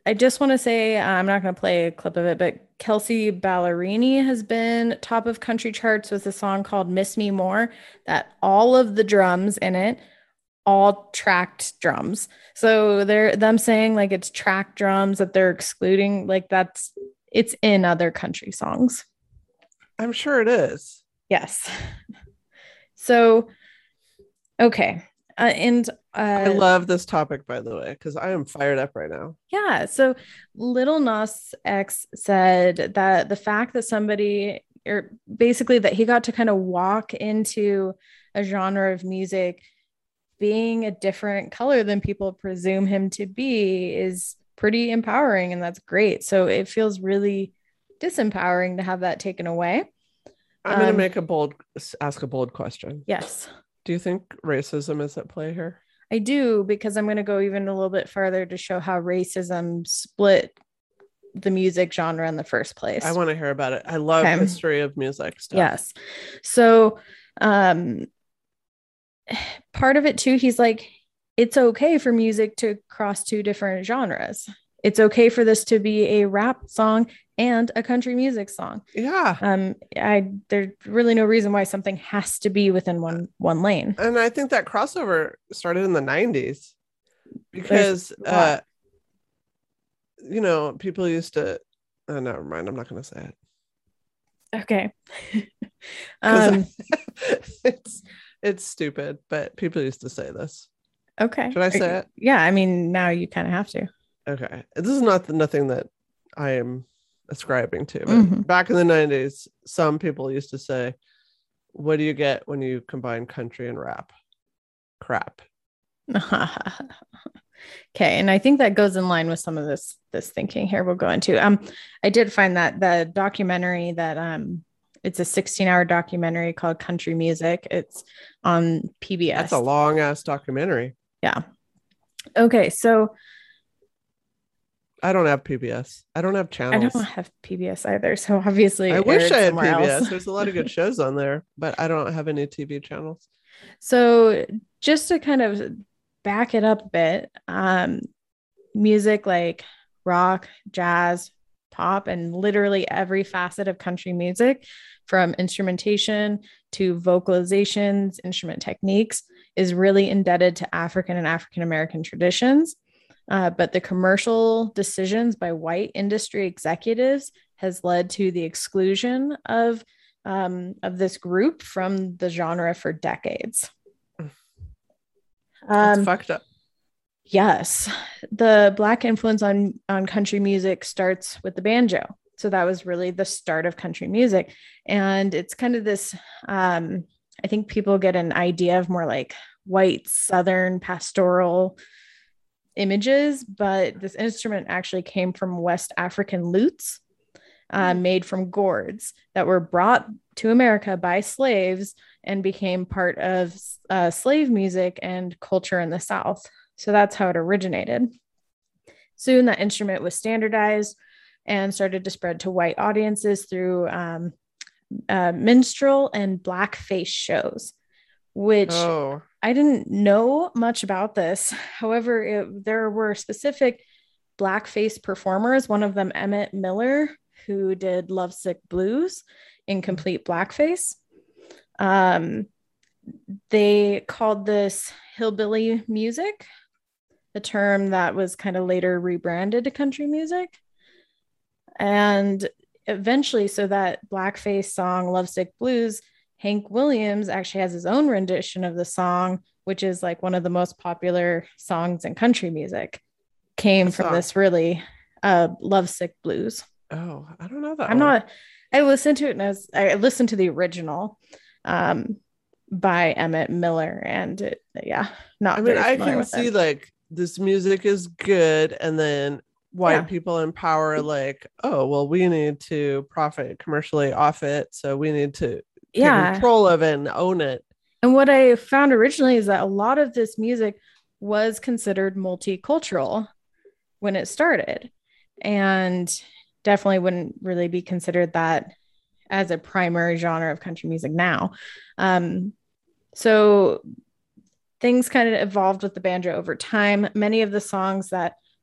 [SPEAKER 1] I just want to say, uh, I'm not going to play a clip of it, but Kelsey Ballerini has been top of country charts with a song called Miss Me More, that all of the drums in it, all tracked drums. So they're them saying like it's tracked drums that they're excluding, like that's it's in other country songs.
[SPEAKER 2] I'm sure it is.
[SPEAKER 1] Yes. So, okay. Uh, and uh,
[SPEAKER 2] I love this topic, by the way, because I am fired up right now.
[SPEAKER 1] Yeah. So Little Nas X said that the fact that somebody, or basically that he got to kind of walk into a genre of music being a different color than people presume him to be is pretty empowering. And that's great. So it feels really disempowering to have that taken away.
[SPEAKER 2] I'm going to
[SPEAKER 1] Um,
[SPEAKER 2] make a bold, ask a bold question.
[SPEAKER 1] Yes.
[SPEAKER 2] Do you think racism is at play here?
[SPEAKER 1] I do, because I'm going to go even a little bit further to show how racism split the music genre in the first place.
[SPEAKER 2] I want to hear about it. I love
[SPEAKER 1] Okay.
[SPEAKER 2] history of music stuff.
[SPEAKER 1] Yes. So, um, part of it too, he's like, it's okay for music to cross two different genres. It's okay for this to be a rap song and a country music song.
[SPEAKER 2] Yeah.
[SPEAKER 1] Um, I there's really no reason why something has to be within one one lane.
[SPEAKER 2] And I think that crossover started in the nineties because, uh, you know, people used to, oh, never mind. I'm not going to say it.
[SPEAKER 1] Okay.
[SPEAKER 2] 'Cause
[SPEAKER 1] um,
[SPEAKER 2] it's, it's stupid, but people used to say this.
[SPEAKER 1] okay.
[SPEAKER 2] Should I say it?
[SPEAKER 1] Yeah. I mean, now you kind of have to.
[SPEAKER 2] Okay. This is not the, nothing that I am ascribing to. But
[SPEAKER 1] Mhm.
[SPEAKER 2] back in the nineties, some people used to say, what do you get when you combine country and rap? Crap.
[SPEAKER 1] Okay, and I think that goes in line with some of this this thinking here we'll go into. Um, I did find that the documentary that um it's a sixteen hour documentary called Country Music. It's on P B S.
[SPEAKER 2] That's a long ass documentary.
[SPEAKER 1] Yeah. Okay, so
[SPEAKER 2] I don't have P B S. I don't have
[SPEAKER 1] I
[SPEAKER 2] channels.
[SPEAKER 1] don't have P B S either. So obviously
[SPEAKER 2] I
[SPEAKER 1] it
[SPEAKER 2] wish
[SPEAKER 1] aired
[SPEAKER 2] I had P
[SPEAKER 1] somewhere
[SPEAKER 2] B S.
[SPEAKER 1] else.
[SPEAKER 2] There's a lot of good shows on there, but I don't have any T V channels.
[SPEAKER 1] So just to kind of back it up a bit, um, music like rock, jazz, pop, and literally every facet of country music, from instrumentation to vocalizations, instrument techniques, is really indebted to African and African American traditions. Uh, but the commercial decisions by white industry executives has led to the exclusion of um, of this group from the genre for decades.
[SPEAKER 2] That's
[SPEAKER 1] Um,
[SPEAKER 2] fucked up.
[SPEAKER 1] yes, the Black influence on on country music starts with the banjo. So that was really the start of country music, and it's kind of this. Um, I think people get an idea of more like white Southern pastoral images, but this instrument actually came from West African lutes, uh, made from gourds that were brought to America by slaves and became part of uh, slave music and culture in the South. So that's how it originated. Soon that instrument was standardized and started to spread to white audiences through um, uh, minstrel and blackface shows, which
[SPEAKER 2] Oh,
[SPEAKER 1] I didn't know much about this. However, it, there were specific blackface performers, one of them Emmett Miller, who did Lovesick Blues in complete blackface. Um, they called this hillbilly music, a term that was kind of later rebranded to country music. And eventually, so that blackface song, Lovesick Blues, Hank Williams actually has his own rendition of the song, which is like one of the most popular songs in country music, came
[SPEAKER 2] What
[SPEAKER 1] from
[SPEAKER 2] song?
[SPEAKER 1] this really uh, Lovesick Blues.
[SPEAKER 2] oh, I don't know that.
[SPEAKER 1] I'm
[SPEAKER 2] one.
[SPEAKER 1] not, I listened to it and I, was, I listened to the original um, by Emmett Miller, and it, yeah, not
[SPEAKER 2] I mean,
[SPEAKER 1] very
[SPEAKER 2] I
[SPEAKER 1] familiar
[SPEAKER 2] can
[SPEAKER 1] with
[SPEAKER 2] see
[SPEAKER 1] it.
[SPEAKER 2] like this music is good, and then white
[SPEAKER 1] Yeah.
[SPEAKER 2] people in power, like, oh, well, we need to profit commercially off it, so we need to take
[SPEAKER 1] Yeah.
[SPEAKER 2] control of it and own it.
[SPEAKER 1] And what I found originally is that a lot of this music was considered multicultural when it started, and definitely wouldn't really be considered that as a primary genre of country music now. Um, so things kind of evolved with the banjo over time. Many of the songs that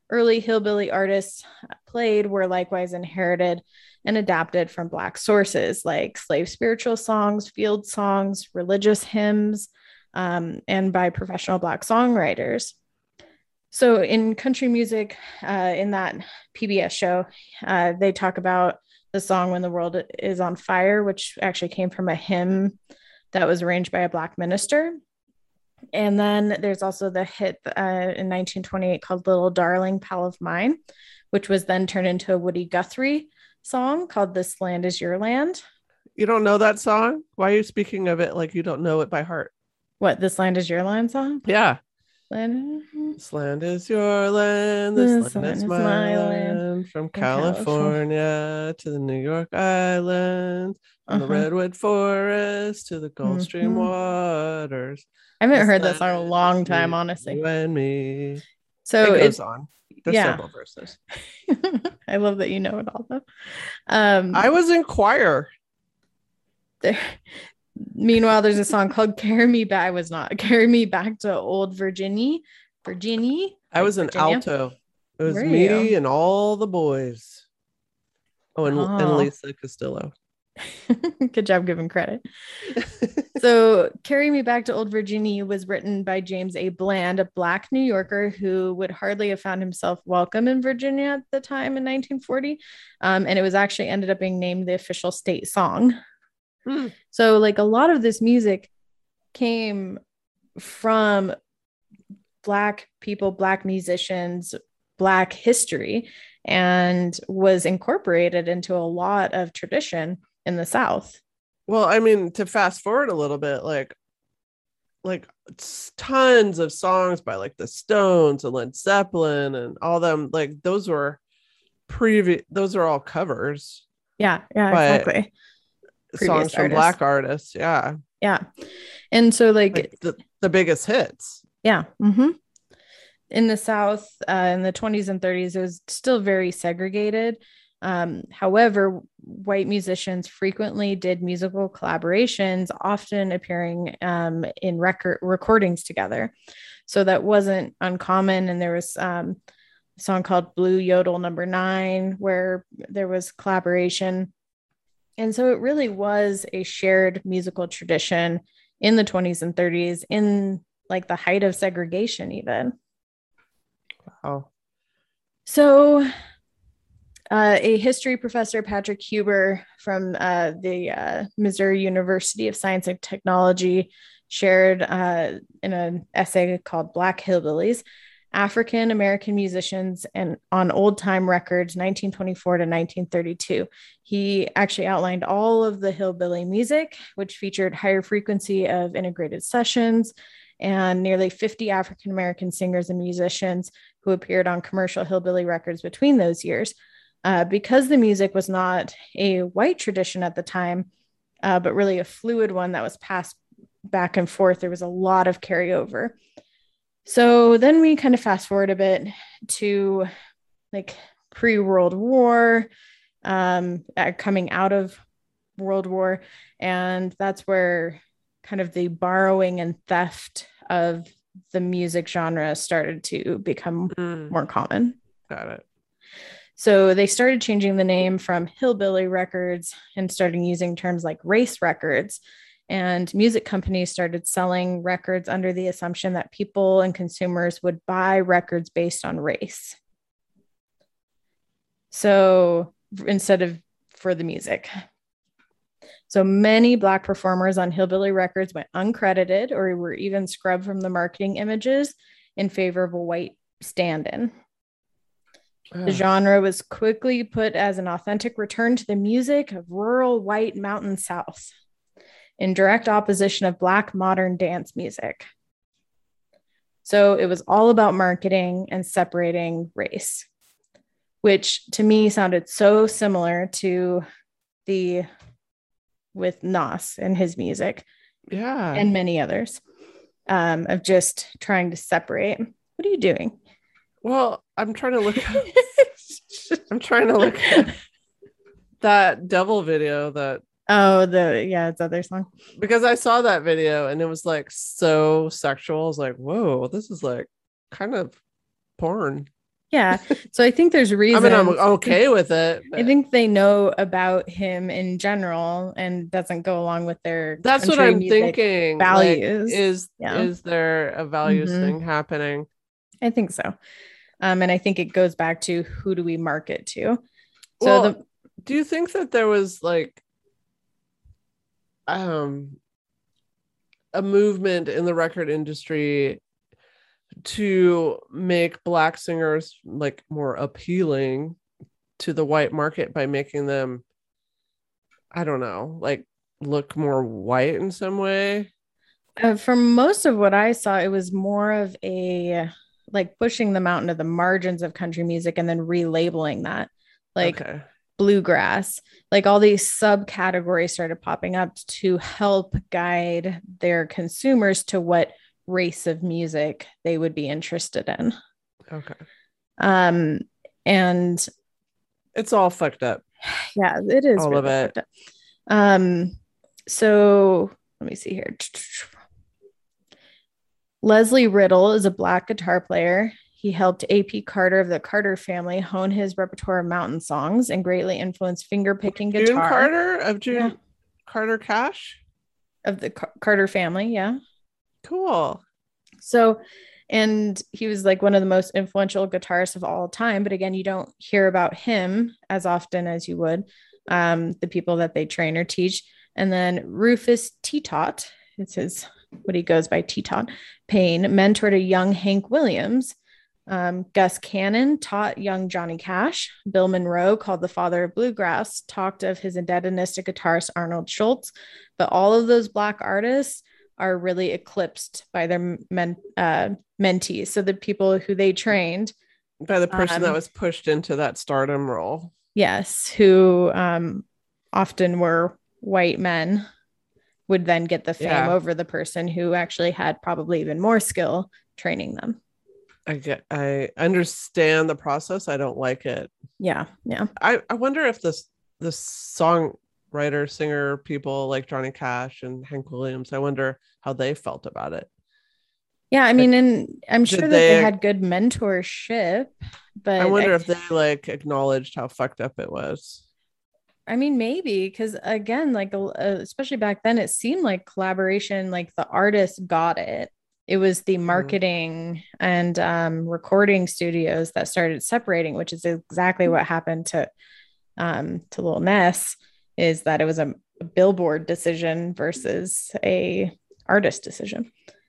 [SPEAKER 1] early hillbilly artists played were likewise inherited and adapted from Black sources like slave spiritual songs, field songs, religious hymns, um, and by professional Black songwriters. So in country music, uh, in that P B S show, uh, they talk about the song When the World is on Fire, which actually came from a hymn that was arranged by a Black minister. And then there's also the hit uh, in nineteen twenty-eight called Little Darling Pal of Mine, which was then turned into a Woody Guthrie song called This Land Is Your Land.
[SPEAKER 2] You don't know that song? Why are you speaking of it like you don't know it by heart?
[SPEAKER 1] What, This Land Is Your Land song?
[SPEAKER 2] Yeah.
[SPEAKER 1] Land...
[SPEAKER 2] This land is your land. This,
[SPEAKER 1] This
[SPEAKER 2] land,
[SPEAKER 1] land
[SPEAKER 2] is
[SPEAKER 1] is
[SPEAKER 2] my
[SPEAKER 1] my
[SPEAKER 2] land.
[SPEAKER 1] land.
[SPEAKER 2] From
[SPEAKER 1] From
[SPEAKER 2] California to the New York Islands, from the
[SPEAKER 1] Uh-huh.
[SPEAKER 2] redwood forest to the Gulf Stream
[SPEAKER 1] Mhm.
[SPEAKER 2] waters.
[SPEAKER 1] I haven't
[SPEAKER 2] This
[SPEAKER 1] heard that song in a
[SPEAKER 2] land
[SPEAKER 1] long
[SPEAKER 2] is
[SPEAKER 1] time,
[SPEAKER 2] you
[SPEAKER 1] honestly.
[SPEAKER 2] and me.
[SPEAKER 1] So
[SPEAKER 2] it goes
[SPEAKER 1] it's
[SPEAKER 2] on. There's
[SPEAKER 1] yeah.
[SPEAKER 2] several verses.
[SPEAKER 1] I love that you know it all though. Um,
[SPEAKER 2] I was in choir.
[SPEAKER 1] there, meanwhile, there's a song called "Carry Me Back." I was not "Carry Me Back to Old Virginia." Virginia.
[SPEAKER 2] I
[SPEAKER 1] like
[SPEAKER 2] was an
[SPEAKER 1] Virginia.
[SPEAKER 2] alto. It was
[SPEAKER 1] Were
[SPEAKER 2] me
[SPEAKER 1] you?
[SPEAKER 2] and all the boys. Oh, and, and
[SPEAKER 1] Oh.
[SPEAKER 2] Lisa Castillo.
[SPEAKER 1] Good job giving credit. So, Carry Me Back to Old Virginia was written by James A. Bland, a Black New Yorker who would hardly have found himself welcome in Virginia at the time in nineteen forty. Um, and it was actually ended up being named the official state song.
[SPEAKER 2] Hmm.
[SPEAKER 1] So, like a lot of this music came from Black people, Black musicians, Black history, and was incorporated into a lot of tradition in the South.
[SPEAKER 2] Well, I mean, to fast forward a little bit, like, like tons of songs by like the Stones and Led Zeppelin and all them, like those were previous. Those are all covers.
[SPEAKER 1] Yeah, yeah,
[SPEAKER 2] But
[SPEAKER 1] exactly. Previous
[SPEAKER 2] songs from
[SPEAKER 1] artists.
[SPEAKER 2] Black artists. Yeah,
[SPEAKER 1] Yeah, and so like,
[SPEAKER 2] like the the biggest hits.
[SPEAKER 1] yeah, hmm in the South, uh, in the twenties and thirties, it was still very segregated. Um, however, white musicians frequently did musical collaborations, often appearing um, in record recordings together. So that wasn't uncommon. And there was um, a song called Blue Yodel Number Nine, where there was collaboration. And so it really was a shared musical tradition in the twenties and thirties, in like the height of segregation, even.
[SPEAKER 2] Wow.
[SPEAKER 1] So uh, a history professor, Patrick Huber from uh, the uh, Missouri University of Science and Technology, shared uh, in an essay called Black Hillbillies, African American musicians and on old time records, nineteen twenty-four to nineteen thirty-two. He actually outlined all of the hillbilly music, which featured higher frequency of integrated sessions and nearly fifty African American singers and musicians who appeared on commercial hillbilly records between those years. Uh, because the music was not a white tradition at the time, uh, but really a fluid one that was passed back and forth, there was a lot of carryover. So then we kind of fast forward a bit to like pre-World War, um, uh, coming out of World War. And that's where kind of the borrowing and theft of the music genre started to become
[SPEAKER 2] Mm,
[SPEAKER 1] more common.
[SPEAKER 2] got it.
[SPEAKER 1] So they started changing the name from hillbilly records and starting using terms like race records. And music companies started selling records under the assumption that people and consumers would buy records based on race. So instead of for the music. So many Black performers on hillbilly records went uncredited or were even scrubbed from the marketing images in favor of a white stand-in. The
[SPEAKER 2] Ugh.
[SPEAKER 1] genre was quickly put as an authentic return to the music of rural white mountain South, in direct opposition of Black modern dance music. So it was all about marketing and separating race, which to me sounded so similar to the with Nas and his music
[SPEAKER 2] Yeah.
[SPEAKER 1] and many others, um, of just trying to separate. What are you doing?
[SPEAKER 2] Well, I'm trying to look up, I'm trying to look at that devil video that
[SPEAKER 1] Oh, the yeah, it's other song.
[SPEAKER 2] because I saw that video and it was like so sexual. I was like, whoa, this is like kind of porn.
[SPEAKER 1] Yeah. So I think there's
[SPEAKER 2] I
[SPEAKER 1] reasons.
[SPEAKER 2] mean, I'm okay with it.
[SPEAKER 1] I think they know about him in general and doesn't go along with their
[SPEAKER 2] That's what
[SPEAKER 1] country
[SPEAKER 2] I'm
[SPEAKER 1] music
[SPEAKER 2] thinking.
[SPEAKER 1] values.
[SPEAKER 2] Like, is
[SPEAKER 1] Yeah.
[SPEAKER 2] is there a values
[SPEAKER 1] Mhm.
[SPEAKER 2] thing happening?
[SPEAKER 1] I think so. Um, and I think it goes back to who do we market to? So
[SPEAKER 2] Well,
[SPEAKER 1] the
[SPEAKER 2] do you think that there was like um a movement in the record industry to make Black singers like more appealing to the white market by making them, I don't know, like look more white in some way?
[SPEAKER 1] uh, for most of what I saw, it was more of a like pushing them out into the margins of country music and then relabeling that like
[SPEAKER 2] Okay.
[SPEAKER 1] bluegrass. Like all these subcategories started popping up to help guide their consumers to what race of music they would be interested in.
[SPEAKER 2] Okay.
[SPEAKER 1] Um, and
[SPEAKER 2] It's all fucked up.
[SPEAKER 1] yeah, it is
[SPEAKER 2] All
[SPEAKER 1] really
[SPEAKER 2] of it.
[SPEAKER 1] fucked up. Um, so let me see here. Leslie Riddle is a Black guitar player. He helped A P Carter of the Carter family hone his repertoire of mountain songs and greatly influenced finger-picking
[SPEAKER 2] June
[SPEAKER 1] guitar.
[SPEAKER 2] Carter of June
[SPEAKER 1] Yeah.
[SPEAKER 2] Carter Cash.
[SPEAKER 1] Of the Car- Carter family, yeah.
[SPEAKER 2] Cool.
[SPEAKER 1] So, and he was like one of the most influential guitarists of all time. But again, you don't hear about him as often as you would um, the people that they train or teach. And then Rufus Tetot, it's his, what he goes by, Tetot Payne, mentored a young Hank Williams. Um, Gus Cannon taught young Johnny Cash. Bill Monroe, called the father of bluegrass, talked of his indebtedness to guitarist Arnold Schultz. But all of those Black artists are really eclipsed by their men, uh, mentees. So the people who they trained.
[SPEAKER 2] By the person
[SPEAKER 1] Um,
[SPEAKER 2] that was pushed into that stardom role.
[SPEAKER 1] Yes, who um, often were white men, would then get the fame
[SPEAKER 2] Yeah.
[SPEAKER 1] over the person who actually had probably even more skill training them.
[SPEAKER 2] I get I understand the process. I don't like it.
[SPEAKER 1] Yeah, yeah.
[SPEAKER 2] I, I wonder if this the songwriter, singer people like Johnny Cash and Hank Williams, I wonder how they felt about it.
[SPEAKER 1] Yeah, I mean, and I'm sure
[SPEAKER 2] Did
[SPEAKER 1] that they
[SPEAKER 2] they-
[SPEAKER 1] had good mentorship, but
[SPEAKER 2] I wonder
[SPEAKER 1] I,
[SPEAKER 2] if they like acknowledged how fucked up it was.
[SPEAKER 1] I mean, maybe because again, like uh, especially back then, it seemed like collaboration, like the artist got it. It was the marketing and um, recording studios that started separating, which is exactly what happened to um, to Lil Ness. Is that it was a, a Billboard decision versus a artist decision.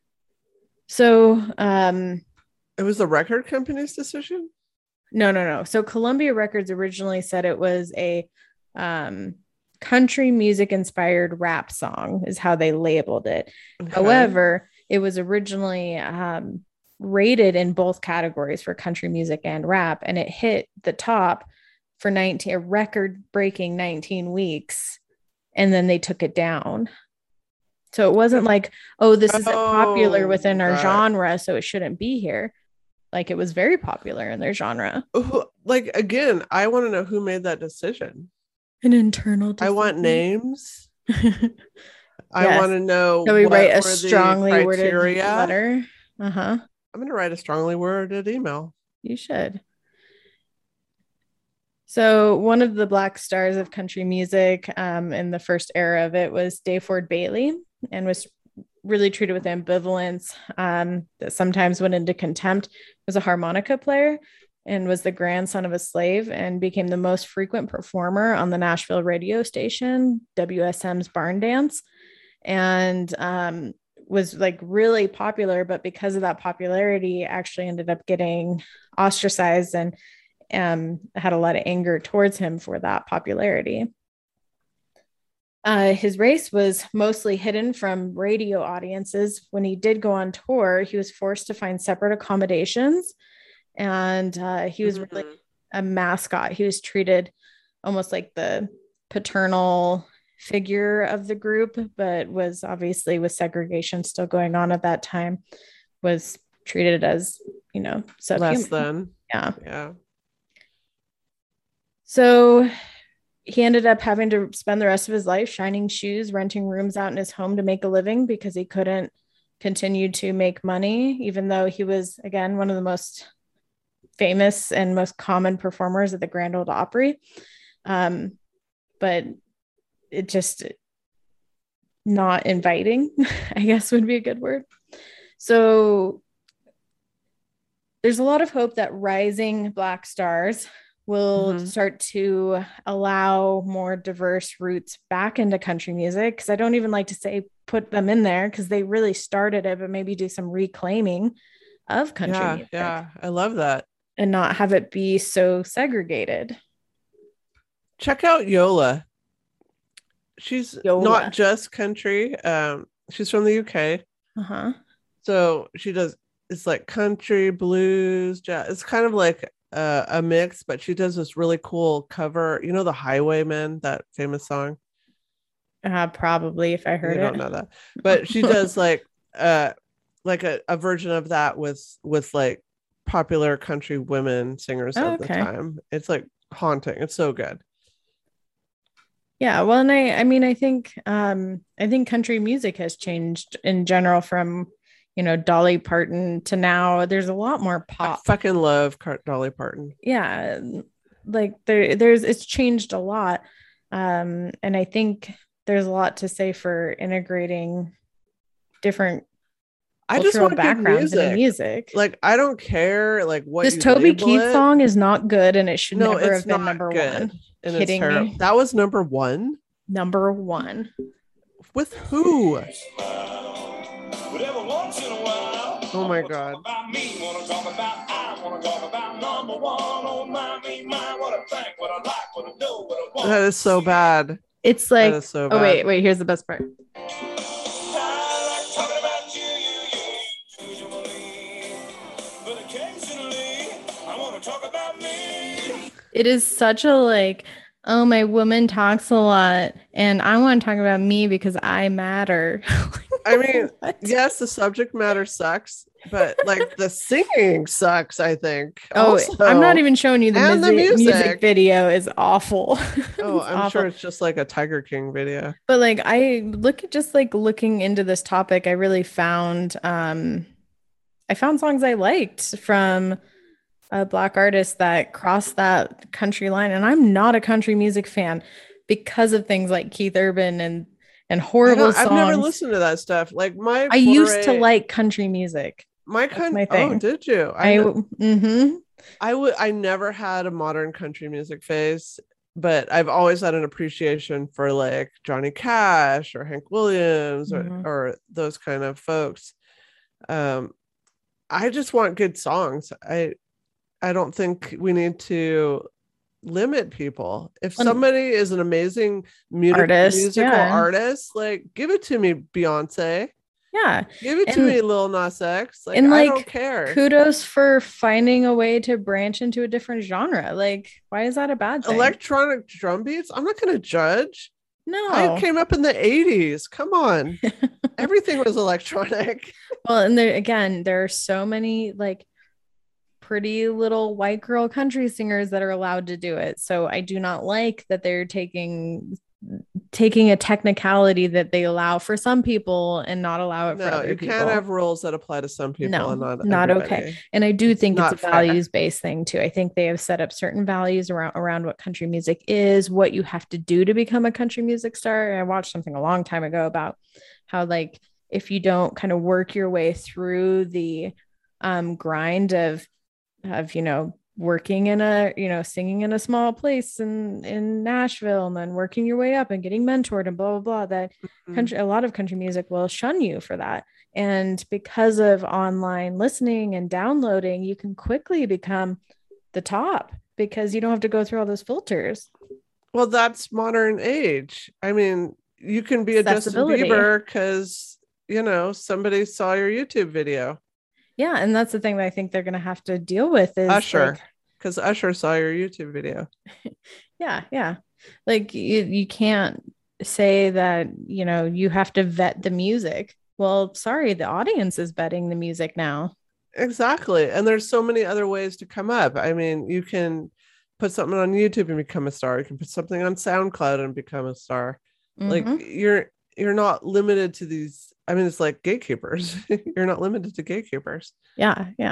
[SPEAKER 1] So um,
[SPEAKER 2] It was the record company's decision?
[SPEAKER 1] no, no, no. So Columbia Records originally said it was a um, country music inspired rap song, is how they labeled it.
[SPEAKER 2] Okay.
[SPEAKER 1] However, it was originally um, rated in both categories for country music and rap, and it hit the top for nineteen, a record breaking nineteen weeks, and then they took it down. So it wasn't like, oh, this isn't popular
[SPEAKER 2] Oh,
[SPEAKER 1] within our
[SPEAKER 2] got it.
[SPEAKER 1] genre, so it shouldn't be here. Like it was very popular in their genre.
[SPEAKER 2] Who- like again, I want to know who made that decision.
[SPEAKER 1] An internal
[SPEAKER 2] I want names. I
[SPEAKER 1] Yes.
[SPEAKER 2] want to know.
[SPEAKER 1] So we
[SPEAKER 2] what
[SPEAKER 1] write a
[SPEAKER 2] were the
[SPEAKER 1] strongly worded
[SPEAKER 2] criteria.
[SPEAKER 1] letter. Uh-huh.
[SPEAKER 2] I'm going to write a strongly worded email.
[SPEAKER 1] You should. So one of the Black stars of country music um, in the first era of it was Dayford Bailey, and was really treated with ambivalence, um, that sometimes went into contempt. Was a harmonica player and was the grandson of a slave, and became the most frequent performer on the Nashville radio station, W S M's Barn Dance, and um, was like really popular, but because of that popularity actually ended up getting ostracized and um, had a lot of anger towards him for that popularity. Uh, his race was mostly hidden from radio audiences. When he did go on tour, he was forced to find separate accommodations, and uh, he was really
[SPEAKER 2] Mhm.
[SPEAKER 1] a mascot. He was treated almost like the paternal figure of the group, but was obviously, with segregation still going on at that time, was treated as, you know, subhuman.
[SPEAKER 2] Less than.
[SPEAKER 1] Yeah.
[SPEAKER 2] Yeah.
[SPEAKER 1] So he ended up having to spend the rest of his life shining shoes, renting rooms out in his home to make a living, because he couldn't continue to make money, even though he was, again, one of the most famous and most common performers at the Grand Ole Opry. Um, but it just not inviting, I guess would be a good word. So there's a lot of hope that rising Black stars will mm-hmm. start to allow more diverse roots back into country music. Because I don't even like to say put them in there because they really started it, but maybe do some reclaiming of country
[SPEAKER 2] yeah,
[SPEAKER 1] music.
[SPEAKER 2] Yeah, I love that.
[SPEAKER 1] And not have it be so segregated.
[SPEAKER 2] Check out Yola. She's
[SPEAKER 1] Yola.
[SPEAKER 2] not just country. Um, she's from the U K.
[SPEAKER 1] Uh-huh.
[SPEAKER 2] So she does, it's like country, blues, jazz. It's kind of like uh, a mix, but she does this really cool cover. You know, The Highwaymen, that famous song?
[SPEAKER 1] Uh, probably if I heard
[SPEAKER 2] you
[SPEAKER 1] it.
[SPEAKER 2] don't know that. But she does like uh like a, a version of that with with like popular country women singers
[SPEAKER 1] oh,
[SPEAKER 2] of the
[SPEAKER 1] okay.
[SPEAKER 2] time. It's like haunting. It's so good.
[SPEAKER 1] Yeah, well, and I, I mean, I think, um, I think country music has changed in general from, you know, Dolly Parton to now. There's a lot more pop.
[SPEAKER 2] I fucking love Dolly Parton.
[SPEAKER 1] Yeah, like there, there's, it's changed a lot, um, and I think there's a lot to say for integrating different.
[SPEAKER 2] I just want
[SPEAKER 1] backgrounds
[SPEAKER 2] good music.
[SPEAKER 1] In music.
[SPEAKER 2] Like I don't care. Like what
[SPEAKER 1] this Toby Keith
[SPEAKER 2] it.
[SPEAKER 1] song is not good, and it should
[SPEAKER 2] no,
[SPEAKER 1] never
[SPEAKER 2] it's
[SPEAKER 1] have been
[SPEAKER 2] not
[SPEAKER 1] number
[SPEAKER 2] good.
[SPEAKER 1] one.
[SPEAKER 2] And
[SPEAKER 1] Kidding
[SPEAKER 2] it's
[SPEAKER 1] me?
[SPEAKER 2] That was number one.
[SPEAKER 1] Number one.
[SPEAKER 2] With who?
[SPEAKER 3] Oh
[SPEAKER 2] Oh my god. That is so bad.
[SPEAKER 1] It's like,
[SPEAKER 2] so
[SPEAKER 1] oh
[SPEAKER 2] bad.
[SPEAKER 1] wait, wait, here's the best part. It is such a like, oh, my woman talks a lot and I want to talk about me because I matter.
[SPEAKER 2] I mean, yes, the subject matter sucks, but like the singing sucks, I think.
[SPEAKER 1] Oh,
[SPEAKER 2] also.
[SPEAKER 1] I'm not even showing you the,
[SPEAKER 2] And
[SPEAKER 1] music,
[SPEAKER 2] the music.
[SPEAKER 1] music video is awful.
[SPEAKER 2] Oh, I'm
[SPEAKER 1] awful.
[SPEAKER 2] sure it's just like a Tiger King video.
[SPEAKER 1] But like I look at just like looking into this topic, I really found um I found songs I liked from a Black artist that crossed that country line. And I'm not a country music fan because of things like Keith Urban and and horrible songs.
[SPEAKER 2] I've never listened to that stuff. Like my
[SPEAKER 1] I foray, used to like country music.
[SPEAKER 2] My country. Oh, did you?
[SPEAKER 1] I, I mm-hmm.
[SPEAKER 2] I would. I never had a modern country music phase, but I've always had an appreciation for like Johnny Cash or Hank Williams mm-hmm. or, or those kind of folks. Um, I just want good songs. I I don't think we need to limit people. If somebody is an amazing mu-
[SPEAKER 1] artist,
[SPEAKER 2] musical
[SPEAKER 1] yeah.
[SPEAKER 2] artist, like give it to me, Beyonce.
[SPEAKER 1] Yeah,
[SPEAKER 2] give it
[SPEAKER 1] and,
[SPEAKER 2] to me, Lil Nas X. Like,
[SPEAKER 1] and like,
[SPEAKER 2] I don't care.
[SPEAKER 1] Kudos for finding a way to branch into a different genre. Like, why is that a bad thing?
[SPEAKER 2] Electronic drum beats. I'm not going to judge.
[SPEAKER 1] No,
[SPEAKER 2] I came up in the eighties. Come on, everything was electronic.
[SPEAKER 1] Well, and there again, there are so many like pretty little white girl country singers that are allowed to do it. So I do not like that they're taking taking a technicality that they allow for some people and not allow it
[SPEAKER 2] no,
[SPEAKER 1] for other
[SPEAKER 2] you
[SPEAKER 1] people.
[SPEAKER 2] can't have rules that apply to some people
[SPEAKER 1] no,
[SPEAKER 2] and not
[SPEAKER 1] not
[SPEAKER 2] everybody.
[SPEAKER 1] Okay. And I do think it's, it's a values
[SPEAKER 2] fair.
[SPEAKER 1] based thing too. I think they have set up certain values around around what country music is, what you have to do to become a country music star. I watched something a long time ago about how like if you don't kind of work your way through the um, grind of of you know working in a you know singing in a small place in in Nashville and then working your way up and getting mentored and blah blah blah, that mm-hmm. country a lot of country music will shun you for that. And because of online listening and downloading, you can quickly become the top because you don't have to go through all those filters.
[SPEAKER 2] Well, that's modern age. I mean, you can be a Justin Bieber because you know somebody saw your YouTube video.
[SPEAKER 1] Yeah, and that's the thing that I think they're going to have to deal with is
[SPEAKER 2] Usher, because like, Usher saw your YouTube video.
[SPEAKER 1] yeah, yeah. Like you, you can't say that, you know, you have to vet the music. Well, sorry, the audience is vetting the music now.
[SPEAKER 2] Exactly. And there's so many other ways to come up. I mean, you can put something on YouTube and become a star. You can put something on SoundCloud and become a star. Mm-hmm. Like you're you're not limited to these. I mean, it's like gatekeepers. You're not limited to gatekeepers.
[SPEAKER 1] Yeah, yeah.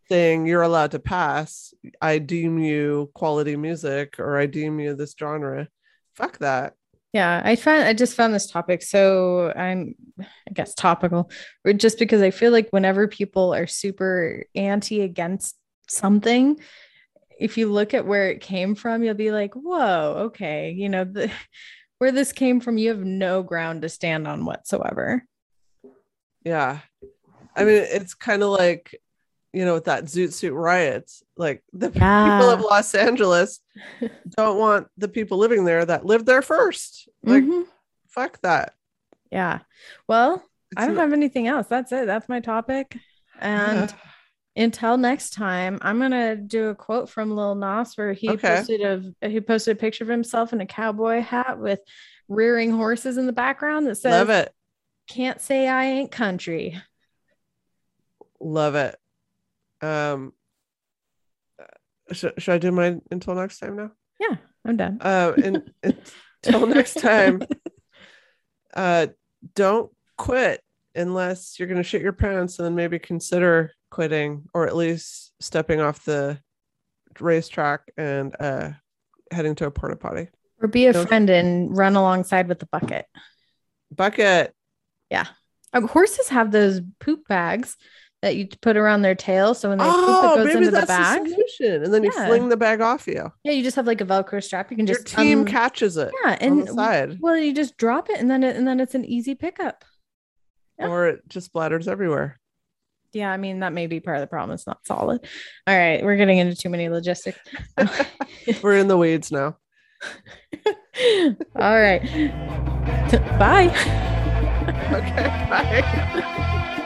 [SPEAKER 2] saying you're allowed to pass. I deem you quality music, or I deem you this genre. Fuck that.
[SPEAKER 1] Yeah, I found I just found this topic so I'm I guess topical, or just because I feel like whenever people are super anti against something, if you look at where it came from, you'll be like, whoa, okay, you know, the, where this came from, you have no ground to stand on whatsoever.
[SPEAKER 2] Yeah. I mean, it's kind of like, you know, with that Zoot Suit riots, like the
[SPEAKER 1] Yeah.
[SPEAKER 2] people of Los Angeles don't want the people living there that lived there first. Like,
[SPEAKER 1] Mhm.
[SPEAKER 2] fuck that.
[SPEAKER 1] Yeah. Well,
[SPEAKER 2] It's
[SPEAKER 1] I don't
[SPEAKER 2] not-
[SPEAKER 1] have anything else. That's it. That's my topic. And until next time, I'm gonna do a quote from Lil Nas where he
[SPEAKER 2] Okay.
[SPEAKER 1] posted a he posted a picture of himself in a cowboy hat with rearing horses in the background that says,
[SPEAKER 2] Love it.
[SPEAKER 1] "Can't say I ain't country."
[SPEAKER 2] Love it. Um, should, should I do mine until next time now?
[SPEAKER 1] Yeah, I'm done.
[SPEAKER 2] Uh, and until next time, uh, don't quit unless you're going to shit your pants, and then maybe consider quitting, or at least stepping off the racetrack and uh, heading to a porta potty.
[SPEAKER 1] Or be a
[SPEAKER 2] No.
[SPEAKER 1] friend and run alongside with the bucket.
[SPEAKER 2] Bucket.
[SPEAKER 1] Um, horses have those poop bags that you put around their tail, so when they poop,
[SPEAKER 2] Oh,
[SPEAKER 1] it goes
[SPEAKER 2] maybe
[SPEAKER 1] into the
[SPEAKER 2] that's
[SPEAKER 1] bag.
[SPEAKER 2] the solution. And then you
[SPEAKER 1] Yeah.
[SPEAKER 2] fling the bag off you.
[SPEAKER 1] Yeah, you just have like a Velcro strap. You can
[SPEAKER 2] Your
[SPEAKER 1] just
[SPEAKER 2] team
[SPEAKER 1] um,
[SPEAKER 2] catches it
[SPEAKER 1] yeah,
[SPEAKER 2] on
[SPEAKER 1] and
[SPEAKER 2] the side,
[SPEAKER 1] well, you just drop it, and then it, and then it's an easy pickup. yeah.
[SPEAKER 2] or it just bladders everywhere.
[SPEAKER 1] Yeah, I mean that may be part of the problem. It's not solid. All right, we're getting into too many logistics.
[SPEAKER 2] We're in the weeds now.
[SPEAKER 1] All right, bye.
[SPEAKER 2] Okay, bye.